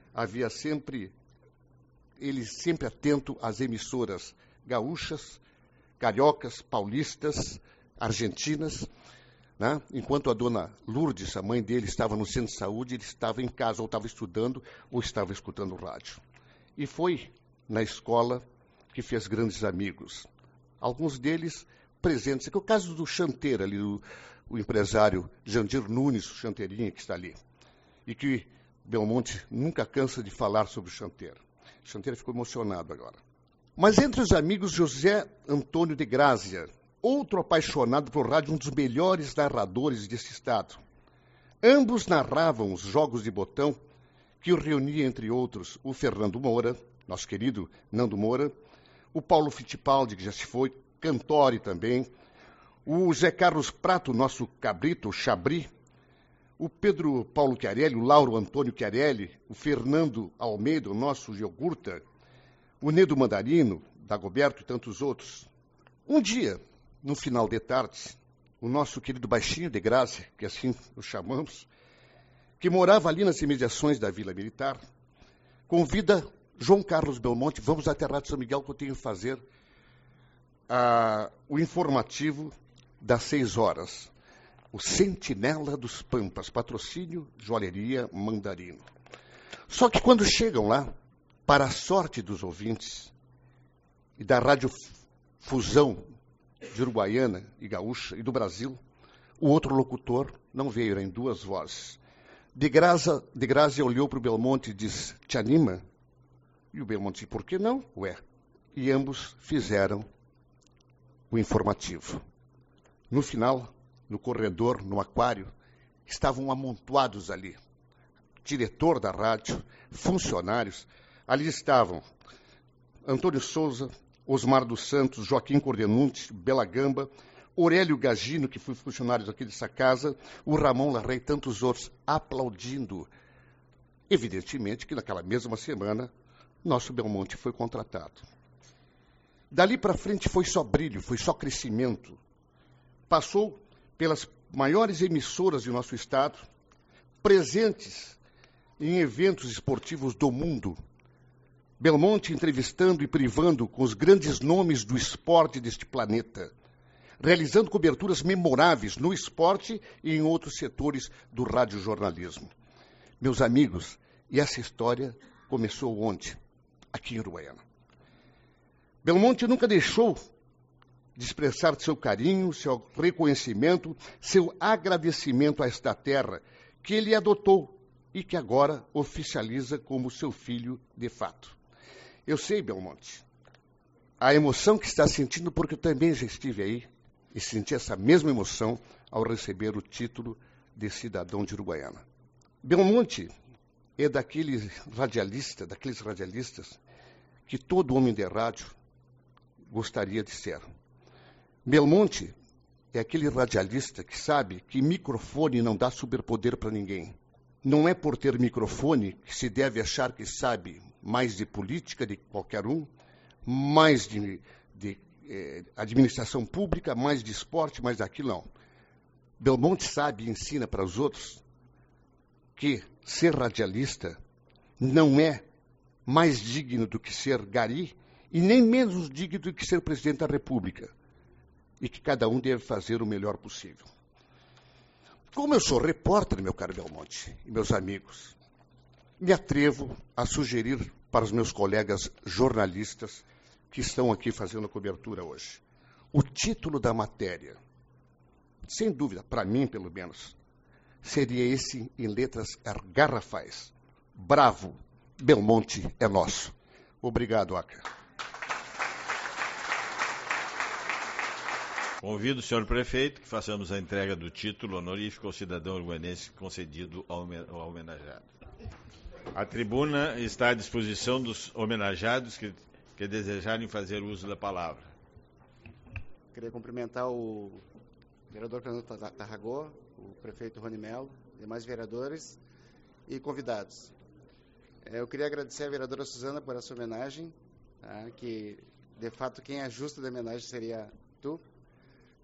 ele sempre atento às emissoras gaúchas, cariocas, paulistas, argentinas, né? Enquanto a dona Lourdes, a mãe dele, estava no centro de saúde, ele estava em casa, ou estava estudando, ou estava escutando rádio. E foi na escola que fez grandes amigos. Alguns deles presentes. Aqui é o caso do Chanteira, ali, o empresário Jandir Nunes, o Chanteirinha, que está ali. E que Belmonte nunca cansa de falar sobre o Chanteira. O Chanteira ficou emocionado agora. Mas entre os amigos, José Antônio de Grazia, outro apaixonado por rádio, um dos melhores narradores desse estado. Ambos narravam os jogos de botão, que o reunia, entre outros, o Fernando Moura, nosso querido Nando Moura, o Paulo Fittipaldi, que já se foi, Cantori também, o Zé Carlos Prato, nosso cabrito, o Chabri, o Pedro Paulo Chiarelli, o Lauro Antônio Chiarelli, o Fernando Almeida, o nosso iogurta, o Nedo Mandarino, Dagoberto e tantos outros. Um dia, no final de tarde, o nosso querido Baixinho de Grazia, que assim o chamamos, que morava ali nas imediações da Vila Militar, convida João Carlos Belmonte, vamos até a Rádio São Miguel que eu tenho que fazer o informativo das 6 horas. O Sentinela dos Pampas, patrocínio Joalheria Mandarino. Só que quando chegam lá, para a sorte dos ouvintes e da Rádio Fusão de Uruguaiana e Gaúcha e do Brasil, o outro locutor não veio, era em 2 vozes. De Grazia olhou para o Belmonte e disse, te anima? E o Belmonte disse, por que não? Ué. E ambos fizeram o informativo. No final, no corredor, no aquário, estavam amontoados ali. Diretor da rádio, funcionários. Ali estavam Antônio Souza, Osmar dos Santos, Joaquim Cordenunte, Bela Gamba, Aurélio Gagino, que foi funcionário aqui dessa casa, o Ramon Larrey e tantos outros, aplaudindo. Evidentemente que naquela mesma semana, nosso Belmonte foi contratado. Dali para frente foi só brilho, foi só crescimento. Passou pelas maiores emissoras do nosso estado, presentes em eventos esportivos do mundo. Belmonte entrevistando e privando com os grandes nomes do esporte deste planeta, realizando coberturas memoráveis no esporte e em outros setores do radiojornalismo. Meus amigos, e essa história começou ontem, aqui em Uruguaiana. Belmonte nunca deixou de expressar seu carinho, seu reconhecimento, seu agradecimento a esta terra que ele adotou e que agora oficializa como seu filho de fato. Eu sei, Belmonte, a emoção que está sentindo, porque eu também já estive aí e senti essa mesma emoção ao receber o título de cidadão de Uruguaiana. Belmonte é daqueles radialistas que todo homem de rádio gostaria de ser. Belmonte é aquele radialista que sabe que microfone não dá superpoder para ninguém. Não é por ter microfone que se deve achar que sabe mais de política de qualquer um, mais de administração pública, mais de esporte, mais daquilo, não. Belmonte sabe e ensina para os outros que ser radialista não é mais digno do que ser gari e nem menos digno do que ser presidente da República. E que cada um deve fazer o melhor possível. Como eu sou repórter, meu caro Belmonte e meus amigos, me atrevo a sugerir para os meus colegas jornalistas que estão aqui fazendo a cobertura hoje. O título da matéria, sem dúvida, para mim pelo menos, seria esse em letras garrafais. Bravo, Belmonte é nosso. Obrigado, Aca. Convido o senhor prefeito que façamos a entrega do título honorífico ao cidadão uruguaiense concedido ao homenageado. A tribuna está à disposição dos homenageados que desejarem fazer uso da palavra. Queria cumprimentar o vereador Fernando Tarragó, o prefeito Rony Mello, demais vereadores e convidados. Eu queria agradecer à vereadora Suzana por essa homenagem, tá? Que, de fato, quem é justo da homenagem seria tu.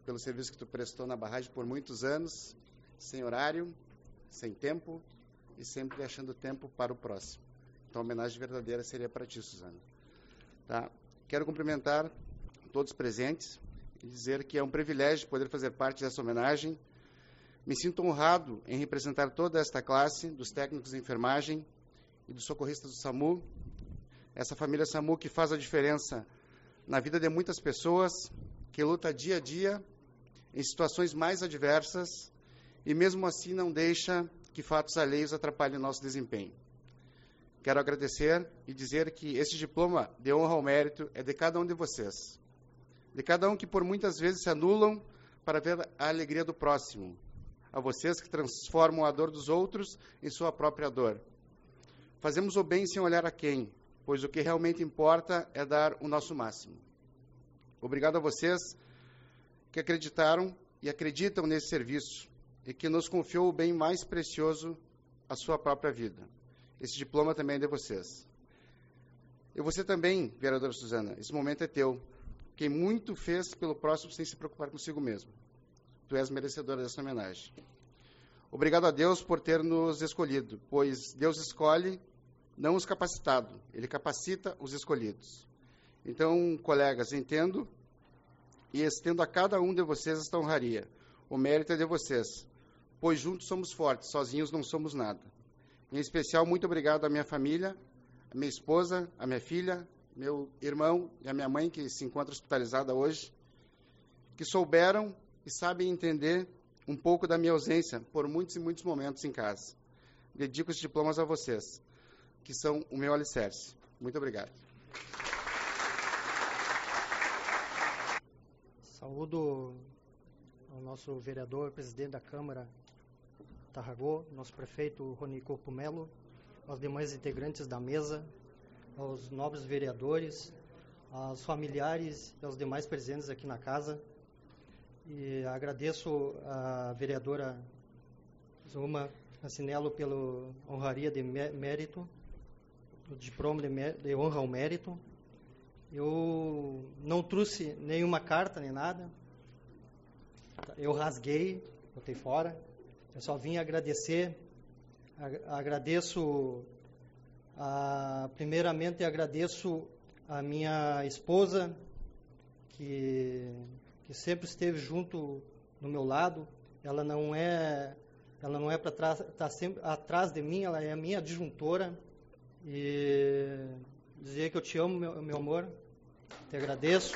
pelo serviço que tu prestou na barragem por muitos anos, sem horário, sem tempo e sempre achando tempo para o próximo. Então, a homenagem verdadeira seria para ti, Suzana. Tá? Quero cumprimentar todos os presentes e dizer que é um privilégio poder fazer parte dessa homenagem. Me sinto honrado em representar toda esta classe dos técnicos de enfermagem e dos socorristas do SAMU, essa família SAMU que faz a diferença na vida de muitas pessoas, que luta dia a dia em situações mais adversas e mesmo assim não deixa que fatos alheios atrapalhem o nosso desempenho. Quero agradecer e dizer que esse diploma de honra ao mérito é de cada um de vocês, de cada um que por muitas vezes se anulam para ver a alegria do próximo, a vocês que transformam a dor dos outros em sua própria dor. Fazemos o bem sem olhar a quem, pois o que realmente importa é dar o nosso máximo. Obrigado a vocês que acreditaram e acreditam nesse serviço e que nos confiou o bem mais precioso, a sua própria vida. Esse diploma também é de vocês. E você também, vereadora Suzana, esse momento é teu. Quem muito fez pelo próximo sem se preocupar consigo mesmo. Tu és merecedora dessa homenagem. Obrigado a Deus por ter nos escolhido, pois Deus escolhe não os capacitados, Ele capacita os escolhidos. Então, colegas, entendo e estendo a cada um de vocês esta honraria. O mérito é de vocês, pois juntos somos fortes, sozinhos não somos nada. Em especial, muito obrigado à minha família, à minha esposa, à minha filha, meu irmão e à minha mãe, que se encontra hospitalizada hoje, que souberam e sabem entender um pouco da minha ausência por muitos e muitos momentos em casa. Dedico esses diplomas a vocês, que são o meu alicerce. Muito obrigado. Saúdo ao nosso vereador, presidente da Câmara, Tarragó, nosso prefeito Rony Corpo Melo, aos demais integrantes da mesa, aos nobres vereadores, aos familiares e aos demais presentes aqui na casa. E agradeço a vereadora Zuma Cancinello pela honraria de mérito, o diploma de honra ao mérito. Eu não trouxe nenhuma carta nem nada, eu rasguei, botei fora. Eu só vim agradecer, primeiramente agradeço a minha esposa, que sempre esteve junto no meu lado. Ela não é para estar sempre atrás de mim, ela é a minha adjuntora. E dizer que eu te amo, meu amor, te agradeço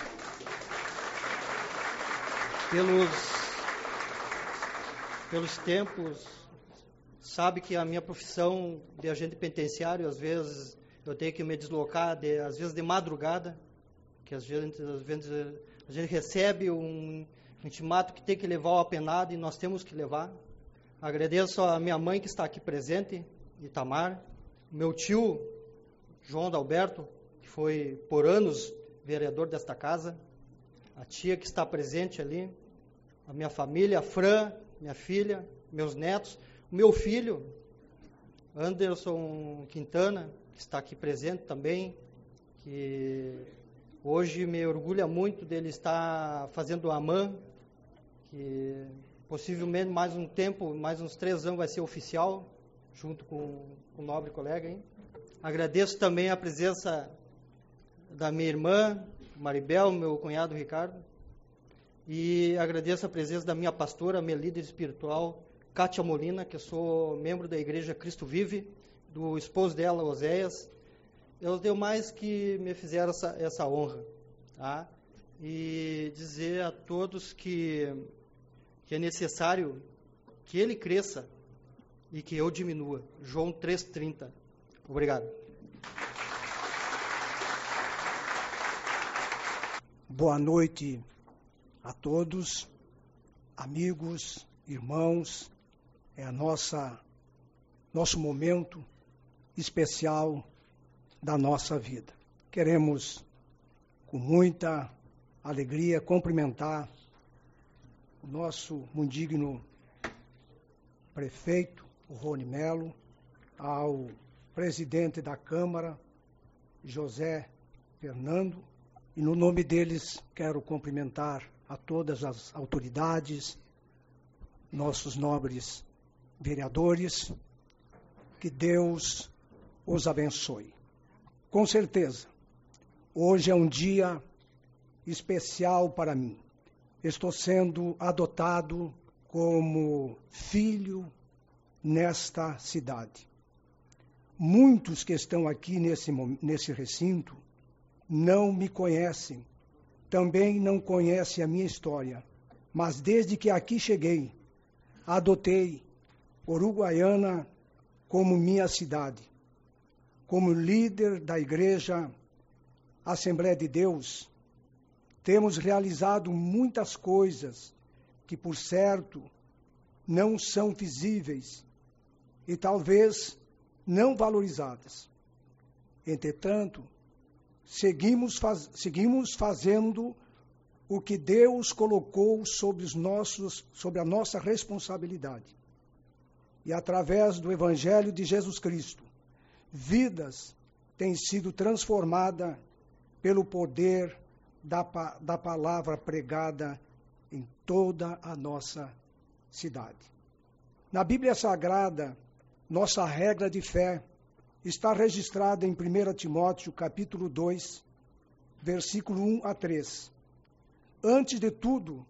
pelos tempos. Sabe que a minha profissão de agente penitenciário, às vezes eu tenho que me deslocar, às vezes de madrugada, que às vezes a gente recebe um intimato que tem que levar o apenado e nós temos que levar. Agradeço a minha mãe que está aqui presente, Itamar, meu tio, João Dalberto, que foi por anos vereador desta casa, a tia que está presente ali, a minha família, a Fran, minha filha, meus netos, o meu filho, Anderson Quintana, que está aqui presente também, que hoje me orgulha muito dele estar fazendo a AMAN, que possivelmente mais um tempo, mais uns 3 anos vai ser oficial, junto com o nobre colega aí. Agradeço também a presença da minha irmã, Maribel, meu cunhado Ricardo, e agradeço a presença da minha pastora, minha líder espiritual, Kátia Molina, que eu sou membro da Igreja Cristo Vive, do esposo dela, Oséias, e aos demais que me fizeram essa honra. Tá? E dizer a todos que é necessário que ele cresça e que eu diminua. João 3,30. Obrigado. Boa noite a todos, amigos, irmãos. É nosso momento especial da nossa vida. Queremos, com muita alegria, cumprimentar o nosso muito digno prefeito, o Rony Melo, ao presidente da Câmara, José Fernando, e no nome deles quero cumprimentar a todas as autoridades, nossos nobres vereadores, que Deus os abençoe. Com certeza, hoje é um dia especial para mim. Estou sendo adotado como filho nesta cidade. Muitos que estão aqui nesse recinto não me conhecem, também não conhecem a minha história, mas desde que aqui cheguei, adotei Uruguaiana como minha cidade. Como líder da Igreja Assembleia de Deus, temos realizado muitas coisas que, por certo, não são visíveis e talvez não valorizadas. Entretanto, seguimos fazendo o que Deus colocou sobre a nossa responsabilidade. E através do Evangelho de Jesus Cristo, vidas têm sido transformadas pelo poder da palavra pregada em toda a nossa cidade. Na Bíblia Sagrada, nossa regra de fé está registrada em 1 Timóteo, capítulo 2, versículo 1 a 3. Antes de tudo,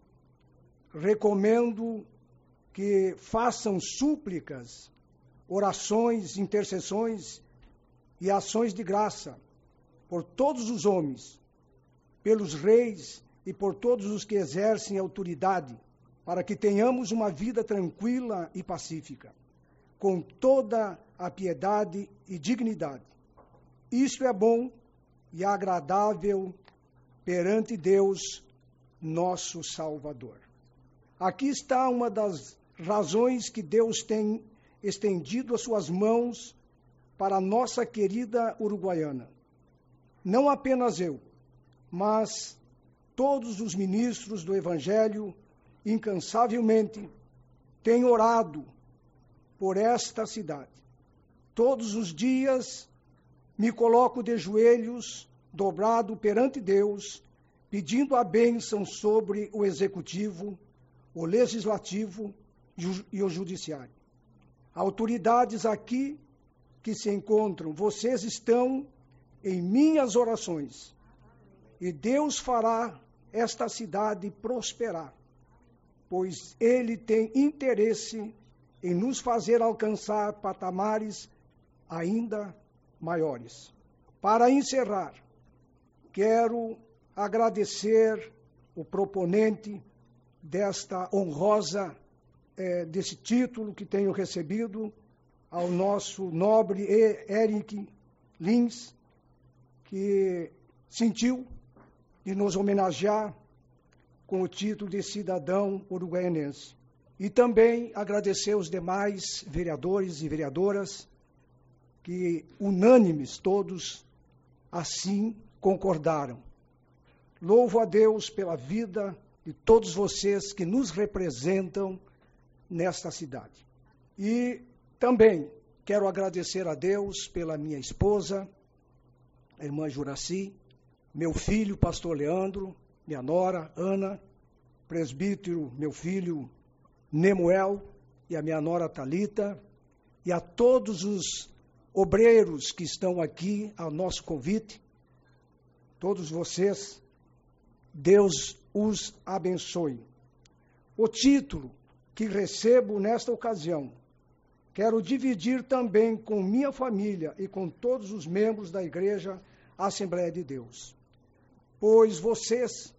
recomendo que façam súplicas, orações, intercessões e ações de graça por todos os homens, pelos reis e por todos os que exercem autoridade, para que tenhamos uma vida tranquila e pacífica, com toda a piedade e dignidade. Isto é bom e agradável perante Deus, nosso Salvador. Aqui está uma das razões que Deus tem estendido as suas mãos para a nossa querida Uruguaiana. Não apenas eu, mas todos os ministros do Evangelho, incansavelmente, têm orado por esta cidade. Todos os dias me coloco de joelhos, dobrado perante Deus, pedindo a bênção sobre o Executivo, o Legislativo e o Judiciário. Autoridades aqui que se encontram, vocês estão em minhas orações. E Deus fará esta cidade prosperar, pois Ele tem interesse em nos fazer alcançar patamares ainda maiores. Para encerrar, quero agradecer o proponente desta honrosa, desse título que tenho recebido, ao nosso nobre Eric Lins, que sentiu de nos homenagear com o título de cidadão uruguaianense. E também agradecer os demais vereadores e vereadoras que, unânimes todos, assim concordaram. Louvo a Deus pela vida de todos vocês que nos representam nesta cidade. E também quero agradecer a Deus pela minha esposa, a irmã Juraci, meu filho, pastor Leandro, minha nora, Ana, presbítero, meu filho, Nemuel, e a minha nora Talita, e a todos os obreiros que estão aqui ao nosso convite, todos vocês, Deus os abençoe. O título que recebo nesta ocasião, quero dividir também com minha família e com todos os membros da Igreja Assembleia de Deus, pois vocês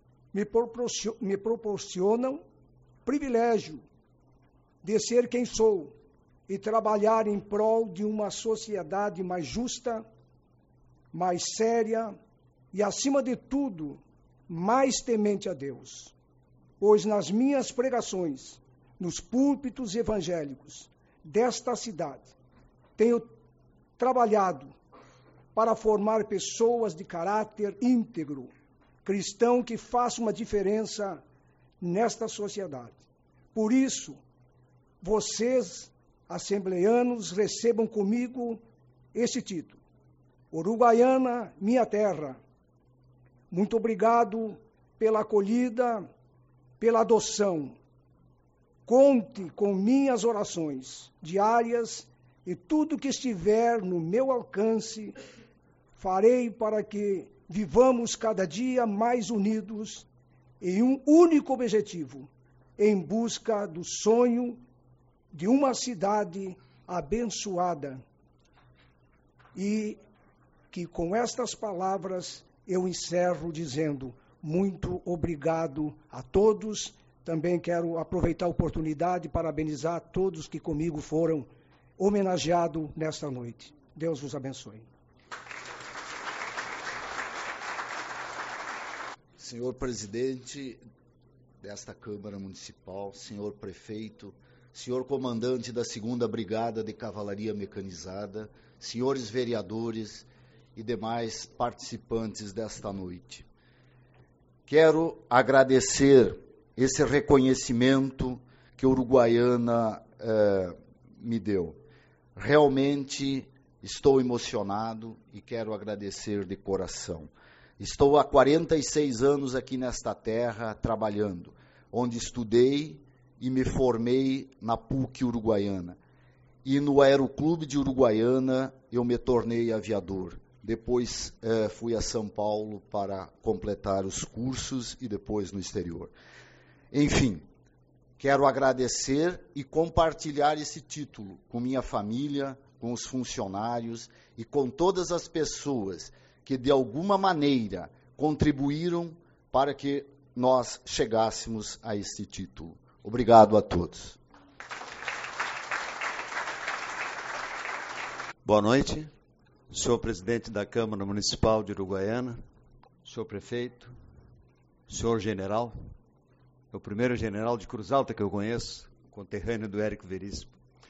me proporcionam privilégio de ser quem sou e trabalhar em prol de uma sociedade mais justa, mais séria e, acima de tudo, mais temente a Deus. Pois nas minhas pregações, nos púlpitos evangélicos desta cidade, tenho trabalhado para formar pessoas de caráter íntegro, cristão que faça uma diferença nesta sociedade. Por isso, vocês, assembleanos, recebam comigo esse título. Uruguaiana, minha terra. Muito obrigado pela acolhida pela adoção. Conte com minhas orações diárias e tudo que estiver no meu alcance, farei para que vivamos cada dia mais unidos em um único objetivo, em busca do sonho de uma cidade abençoada. E que com estas palavras eu encerro dizendo muito obrigado a todos. Também quero aproveitar a oportunidade e parabenizar a todos que comigo foram homenageados nesta noite. Deus vos abençoe. Senhor presidente desta Câmara Municipal, senhor prefeito, senhor comandante da 2ª Brigada de Cavalaria Mecanizada, senhores vereadores e demais participantes desta noite. Quero agradecer esse reconhecimento que a Uruguaiana me deu. Realmente estou emocionado e quero agradecer de coração. Estou há 46 anos aqui nesta terra trabalhando, onde estudei e me formei na PUC Uruguaiana. E no Aeroclube de Uruguaiana eu me tornei aviador. Depois fui a São Paulo para completar os cursos e depois no exterior. Enfim, quero agradecer e compartilhar esse título com minha família, com os funcionários e com todas as pessoas que, de alguma maneira, contribuíram para que nós chegássemos a este título. Obrigado a todos. Boa noite, senhor presidente da Câmara Municipal de Uruguaiana, senhor prefeito, senhor general, é o primeiro general de Cruz Alta que eu conheço, conterrâneo do Érico Veríssimo.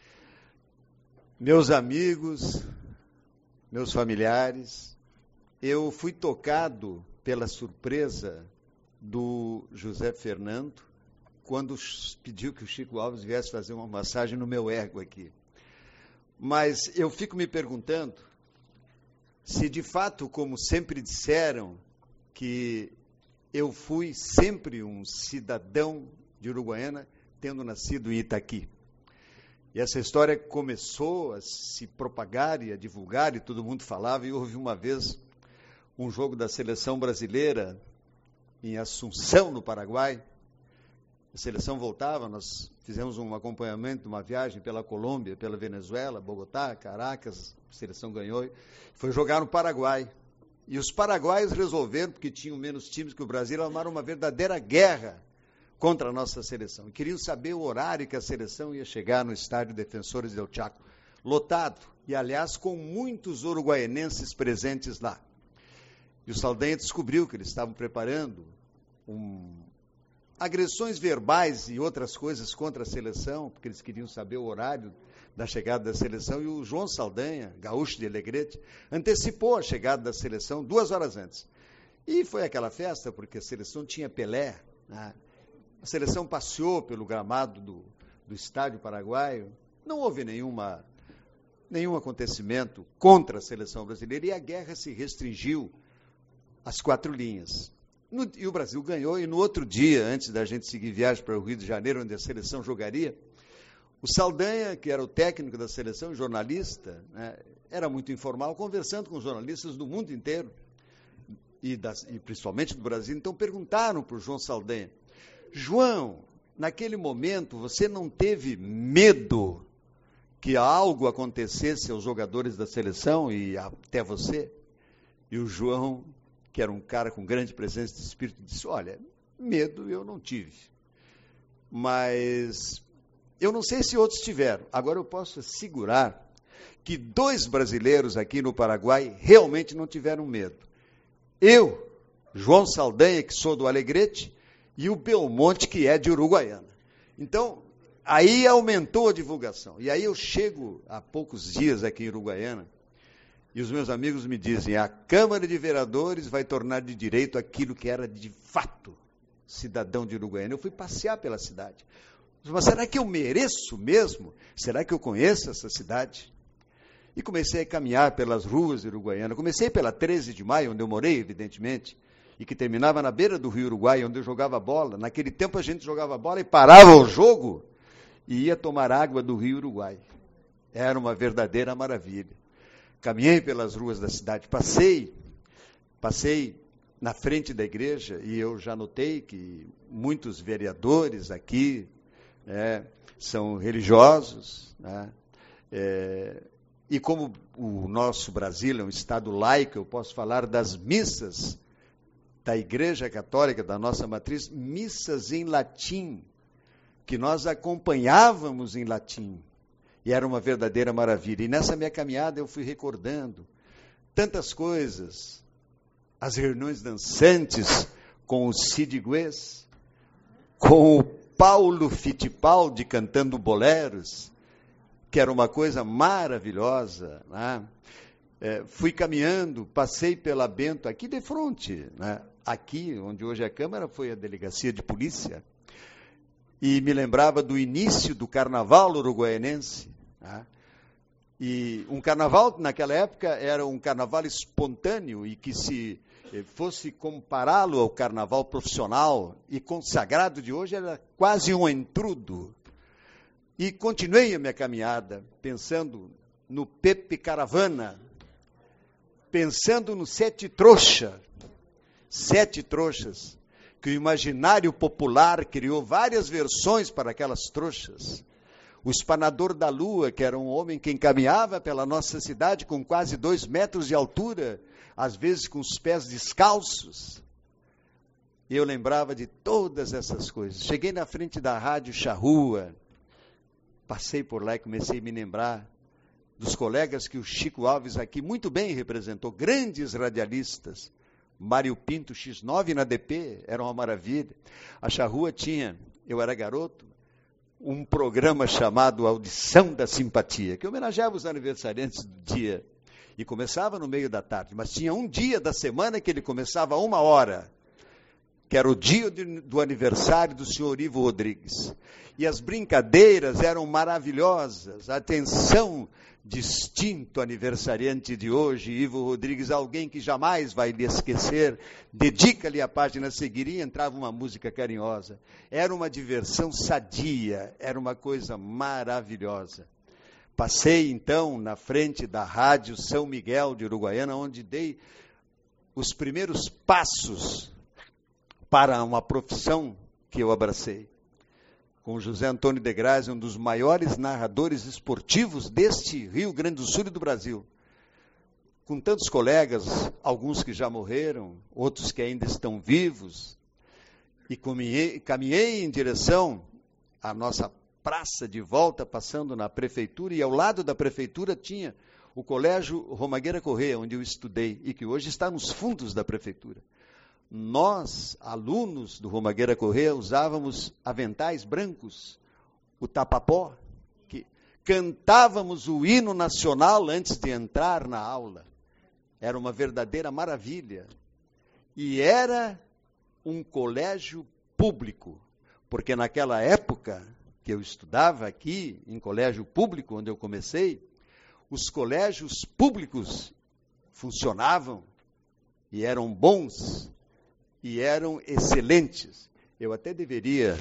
Meus amigos, meus familiares, eu fui tocado pela surpresa do José Fernando quando pediu que o Chico Alves viesse fazer uma massagem no meu ego aqui. Mas eu fico me perguntando se de fato, como sempre disseram, que eu fui sempre um cidadão de Uruguaiana, tendo nascido em Itaqui. E essa história começou a se propagar e a divulgar, e todo mundo falava, e houve uma vez um jogo da seleção brasileira em Assunção, no Paraguai. A seleção voltava, nós fizemos um acompanhamento, uma viagem pela Colômbia, pela Venezuela, Bogotá, Caracas, a seleção ganhou, e foi jogar no Paraguai. E os paraguaios resolveram, porque tinham menos times que o Brasil, armaram uma verdadeira guerra contra a nossa seleção. E queriam saber o horário que a seleção ia chegar no estádio Defensores del Chaco, lotado, e aliás com muitos uruguaianenses presentes lá. E o Saldanha descobriu que eles estavam preparando agressões verbais e outras coisas contra a seleção, porque eles queriam saber o horário da chegada da seleção, e o João Saldanha, gaúcho de Alegrete, antecipou a chegada da seleção 2 horas antes. E foi aquela festa, porque a seleção tinha Pelé, né? A seleção passeou pelo gramado do estádio paraguaio, não houve nenhum acontecimento contra a seleção brasileira, e a guerra se restringiu às 4 linhas. E o Brasil ganhou, e no outro dia, antes da gente seguir viagem para o Rio de Janeiro, onde a seleção jogaria, o Saldanha, que era o técnico da seleção, jornalista, né, era muito informal, conversando com jornalistas do mundo inteiro, e principalmente do Brasil. Então perguntaram para o João Saldanha: João, naquele momento você não teve medo que algo acontecesse aos jogadores da seleção e até você? E o João, que era um cara com grande presença de espírito, disse: olha, medo eu não tive, mas eu não sei se outros tiveram. Agora eu posso assegurar que 2 brasileiros aqui no Paraguai realmente não tiveram medo. Eu, João Saldanha, que sou do Alegrete, e o Belmonte, que é de Uruguaiana. Então, aí aumentou a divulgação. E aí eu chego há poucos dias aqui em Uruguaiana, e os meus amigos me dizem: a Câmara de Vereadores vai tornar de direito aquilo que era de fato cidadão de Uruguaiana. Eu fui passear pela cidade. Mas será que eu mereço mesmo? Será que eu conheço essa cidade? E comecei a caminhar pelas ruas de Uruguaiana. Comecei pela 13 de maio, onde eu morei, evidentemente, e que terminava na beira do Rio Uruguai, onde eu jogava bola. Naquele tempo a gente jogava bola e parava o jogo e ia tomar água do Rio Uruguai. Era uma verdadeira maravilha. Caminhei pelas ruas da cidade, passei na frente da igreja e eu já notei que muitos vereadores aqui são religiosos, né? E como o nosso Brasil é um estado laico, eu posso falar das missas da Igreja Católica, da nossa matriz, missas em latim, que nós acompanhávamos em latim. E era uma verdadeira maravilha. E nessa minha caminhada eu fui recordando tantas coisas. As reuniões dançantes com o Cid Guez, com o Paulo Fittipaldi cantando boleros, que era uma coisa maravilhosa, né? Fui caminhando, passei pela Bento, aqui de frente, né? Aqui, onde hoje é a Câmara, foi a delegacia de polícia, e me lembrava do início do carnaval uruguaianense, né? E um carnaval, naquela época, era um carnaval espontâneo, e que se fosse compará-lo ao carnaval profissional e consagrado de hoje, era quase um entrudo. E continuei a minha caminhada, pensando no Pepe Caravana, pensando no Sete Trouxas, que o imaginário popular criou várias versões para aquelas trouxas. O Espanador da Lua, que era um homem que caminhava pela nossa cidade com quase 2 metros de altura, às vezes com os pés descalços. Eu lembrava de todas essas coisas. Cheguei na frente da Rádio Charrua, passei por lá e comecei a me lembrar dos colegas que o Chico Alves aqui muito bem representou, grandes radialistas. Mário Pinto, X9 na DP, era uma maravilha. A Charrua tinha, eu era garoto, um programa chamado Audição da Simpatia, que homenageava os aniversariantes do dia. E começava no meio da tarde, mas tinha um dia da semana que ele começava a 1h, que era o dia do aniversário do senhor Ivo Rodrigues. E as brincadeiras eram maravilhosas. Atenção, distinto aniversariante de hoje, Ivo Rodrigues, alguém que jamais vai lhe esquecer, dedica-lhe a página a seguir, e entrava uma música carinhosa. Era uma diversão sadia, era uma coisa maravilhosa. Passei, então, na frente da Rádio São Miguel de Uruguaiana, onde dei os primeiros passos para uma profissão que eu abracei. Com José Antônio de Grazi, um dos maiores narradores esportivos deste Rio Grande do Sul e do Brasil. Com tantos colegas, alguns que já morreram, outros que ainda estão vivos, e caminhei em direção à nossa praça de volta, passando na prefeitura, e ao lado da prefeitura tinha o Colégio Romagueira Corrêa, onde eu estudei, e que hoje está nos fundos da prefeitura. Nós, alunos do Romagueira Corrêa, usávamos aventais brancos, o tapapó, que cantávamos o hino nacional antes de entrar na aula. Era uma verdadeira maravilha. E era um colégio público, porque naquela época que eu estudava aqui, em colégio público, onde eu comecei, os colégios públicos funcionavam e eram bons e eram excelentes. Eu até deveria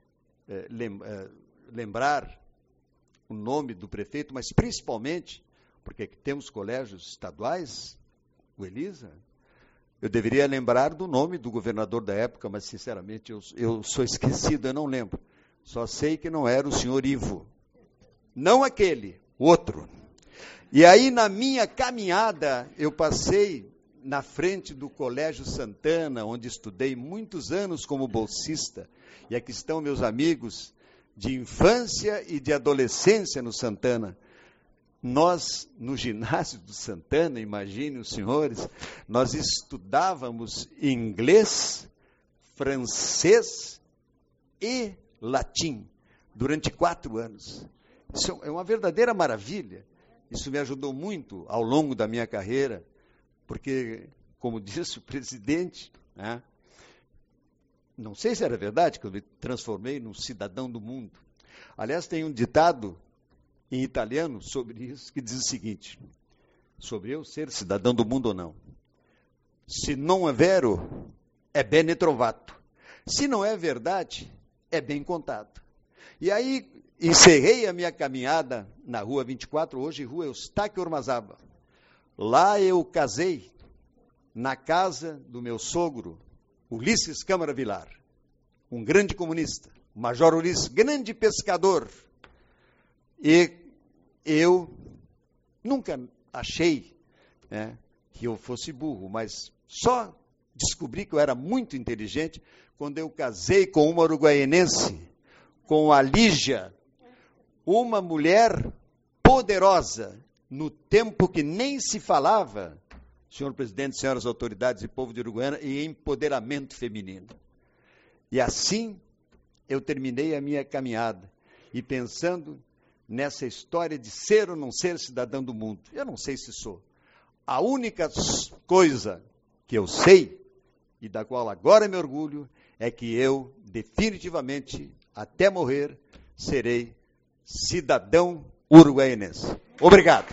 lembrar o nome do prefeito, mas principalmente, porque aqui temos colégios estaduais, o Elisa, eu deveria lembrar do nome do governador da época, mas sinceramente eu sou esquecido, eu não lembro. Só sei que não era o senhor Ivo. Não aquele, o outro. E aí, na minha caminhada, eu passei na frente do Colégio Santana, onde estudei muitos anos como bolsista. E aqui estão meus amigos de infância e de adolescência no Santana. Nós, no ginásio do Santana, imaginem os senhores, nós estudávamos inglês, francês e latim durante 4 anos. Isso é uma verdadeira maravilha. Isso me ajudou muito ao longo da minha carreira, porque, como disse o presidente, né, não sei se era verdade que eu me transformei num cidadão do mundo. Aliás, tem um ditado em italiano sobre isso, que diz o seguinte, sobre eu ser cidadão do mundo ou não. Se non è vero, é bene trovato. Se não é verdade, é bem contado. E aí, encerrei a minha caminhada na Rua 24, hoje Rua Eustáquio Ormazaba. Lá eu casei, na casa do meu sogro, Ulisses Câmara Vilar, um grande comunista, o Major Ulisses, grande pescador. E eu nunca achei, né, que eu fosse burro, mas só descobri que eu era muito inteligente quando eu casei com uma uruguaiense, com a Lígia, uma mulher poderosa, no tempo que nem se falava, senhor presidente, senhoras autoridades e povo de Uruguaiana, em empoderamento feminino. E assim eu terminei a minha caminhada, e pensando nessa história de ser ou não ser cidadão do mundo. Eu não sei se sou. A única coisa que eu sei, e da qual agora me orgulho, é que eu, definitivamente, até morrer, serei cidadão uruguaianense. Obrigado.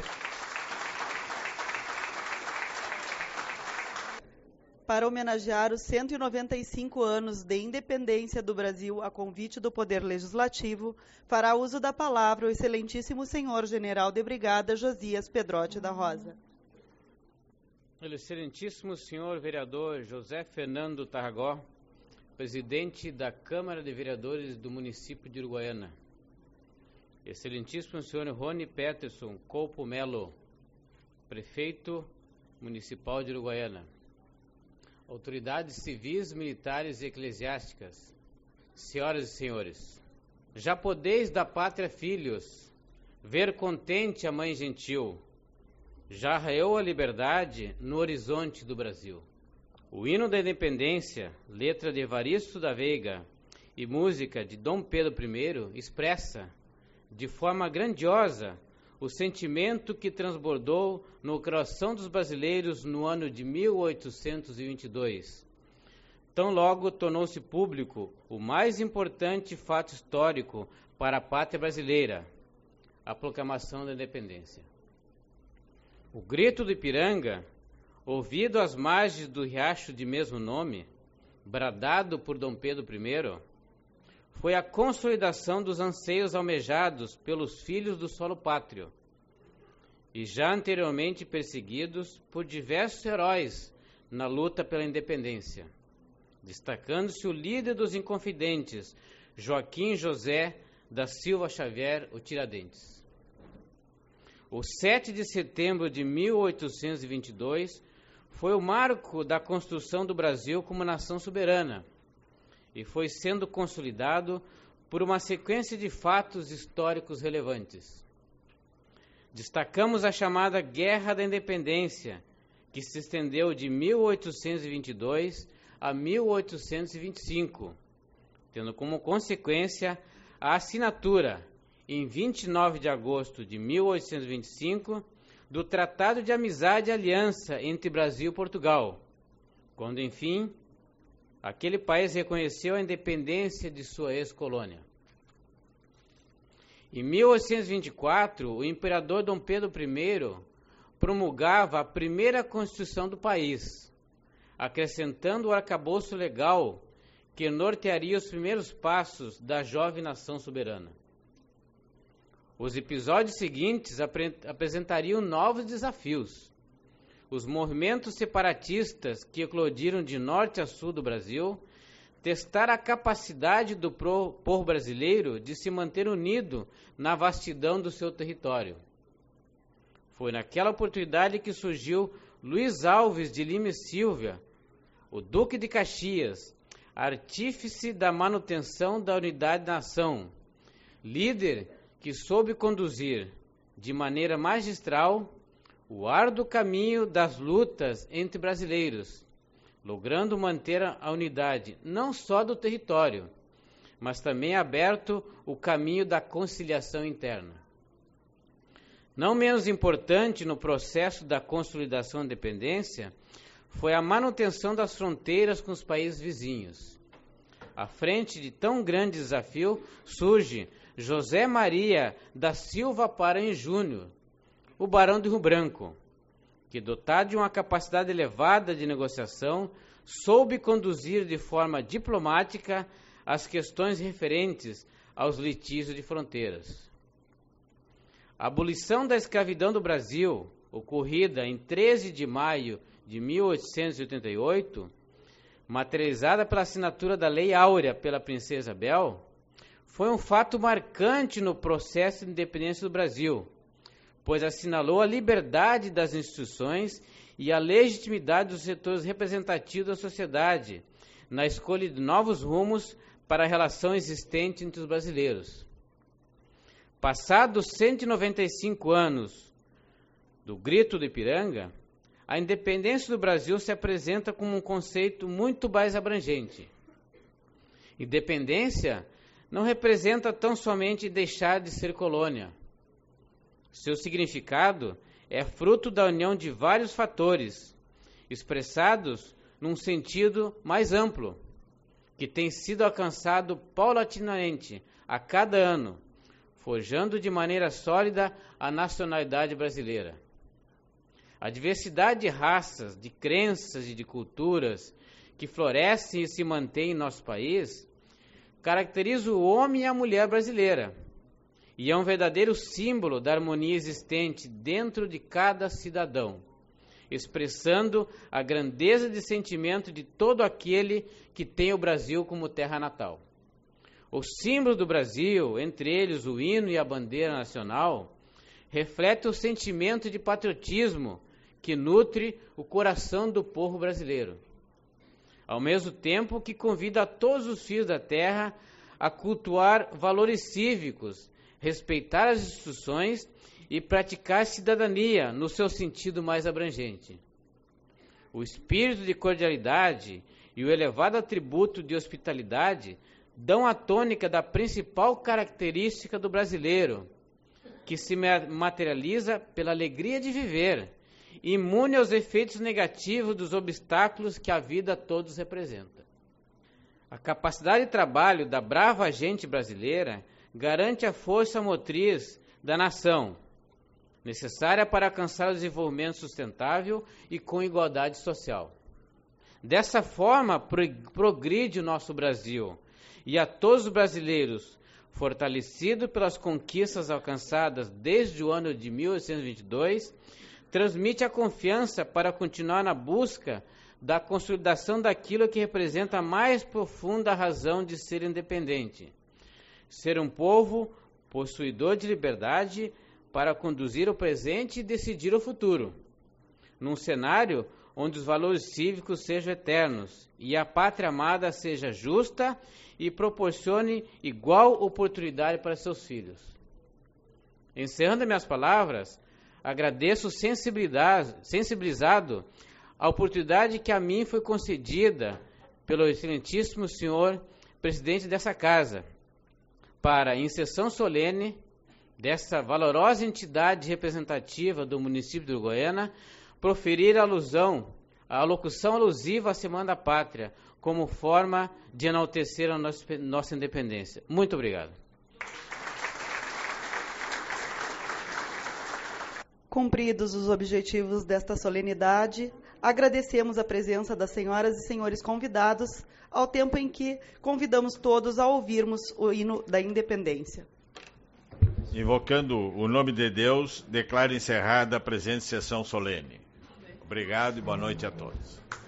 Para homenagear os 195 anos de independência do Brasil, a convite do Poder Legislativo, fará uso da palavra o excelentíssimo senhor general de brigada Josias Pedrotti da Rosa. Excelentíssimo senhor vereador José Fernando Tarragó, presidente da Câmara de Vereadores do município de Uruguaiana. Excelentíssimo senhor Rony Peterson Coupo Melo, prefeito municipal de Uruguaiana. Autoridades civis, militares e eclesiásticas, senhoras e senhores, já podeis da pátria filhos, ver contente a mãe gentil, já raiou a liberdade no horizonte do Brasil. O hino da independência, letra de Evaristo da Veiga e música de Dom Pedro I, expressa, de forma grandiosa, o sentimento que transbordou no coração dos brasileiros no ano de 1822. Tão logo tornou-se público o mais importante fato histórico para a pátria brasileira, a proclamação da independência. O grito do Ipiranga, ouvido às margens do riacho de mesmo nome, bradado por Dom Pedro I, foi a consolidação dos anseios almejados pelos filhos do solo pátrio, e já anteriormente perseguidos por diversos heróis na luta pela independência, destacando-se o líder dos Inconfidentes, Joaquim José da Silva Xavier, o Tiradentes. O 7 de setembro de 1822 foi o marco da construção do Brasil como nação soberana, e foi sendo consolidado por uma sequência de fatos históricos relevantes. Destacamos a chamada Guerra da Independência, que se estendeu de 1822 a 1825, tendo como consequência a assinatura, em 29 de agosto de 1825, do Tratado de Amizade e Aliança entre Brasil e Portugal, quando, enfim, aquele país reconheceu a independência de sua ex-colônia. Em 1824, o imperador Dom Pedro I promulgava a primeira Constituição do país, acrescentando o arcabouço legal que nortearia os primeiros passos da jovem nação soberana. Os episódios seguintes apresentariam novos desafios. Os movimentos separatistas que eclodiram de norte a sul do Brasil testaram a capacidade do povo brasileiro de se manter unido na vastidão do seu território. Foi naquela oportunidade que surgiu Luiz Alves de Lima e Silva, o Duque de Caxias, artífice da manutenção da unidade da nação, líder que soube conduzir de maneira magistral o árduo caminho das lutas entre brasileiros, logrando manter a unidade não só do território, mas também aberto o caminho da conciliação interna. Não menos importante no processo da consolidação da independência foi a manutenção das fronteiras com os países vizinhos. À frente de tão grande desafio surge José Maria da Silva Paranhos Júnior, o Barão de Rio Branco, que, dotado de uma capacidade elevada de negociação, soube conduzir de forma diplomática as questões referentes aos litígios de fronteiras. A abolição da escravidão do Brasil, ocorrida em 13 de maio de 1888, materializada pela assinatura da Lei Áurea pela Princesa Isabel, foi um fato marcante no processo de independência do Brasil, pois assinalou a liberdade das instituições e a legitimidade dos setores representativos da sociedade na escolha de novos rumos para a relação existente entre os brasileiros. Passados 195 anos do Grito do Ipiranga, a independência do Brasil se apresenta como um conceito muito mais abrangente. Independência não representa tão somente deixar de ser colônia. Seu significado é fruto da união de vários fatores, expressados num sentido mais amplo, que tem sido alcançado paulatinamente a cada ano, forjando de maneira sólida a nacionalidade brasileira. A diversidade de raças, de crenças e de culturas que florescem e se mantêm em nosso país caracteriza o homem e a mulher brasileira e é um verdadeiro símbolo da harmonia existente dentro de cada cidadão, expressando a grandeza de sentimento de todo aquele que tem o Brasil como terra natal. Os símbolos do Brasil, entre eles o hino e a bandeira nacional, refletem o sentimento de patriotismo que nutre o coração do povo brasileiro, ao mesmo tempo que convida a todos os filhos da terra a cultuar valores cívicos, respeitar as instituições e praticar cidadania no seu sentido mais abrangente. O espírito de cordialidade e o elevado atributo de hospitalidade dão a tônica da principal característica do brasileiro, que se materializa pela alegria de viver, imune aos efeitos negativos dos obstáculos que a vida a todos representa. A capacidade de trabalho da brava gente brasileira garante a força motriz da nação, necessária para alcançar o desenvolvimento sustentável e com igualdade social. Dessa forma, progride o nosso Brasil, e a todos os brasileiros, fortalecido pelas conquistas alcançadas desde o ano de 1822, transmite a confiança para continuar na busca da consolidação daquilo que representa a mais profunda razão de ser independente. Ser um povo possuidor de liberdade para conduzir o presente e decidir o futuro, num cenário onde os valores cívicos sejam eternos e a pátria amada seja justa e proporcione igual oportunidade para seus filhos. Encerrando minhas palavras, agradeço sensibilizado a oportunidade que a mim foi concedida pelo excelentíssimo senhor presidente dessa casa, para, em sessão solene dessa valorosa entidade representativa do município de Uruguaiana, proferir a locução alusiva à Semana da Pátria, como forma de enaltecer a nossa independência. Muito obrigado. Cumpridos os objetivos desta solenidade, agradecemos a presença das senhoras e senhores convidados, ao tempo em que convidamos todos a ouvirmos o hino da independência. Invocando o nome de Deus, declaro encerrada a presente sessão solene. Obrigado e boa noite a todos.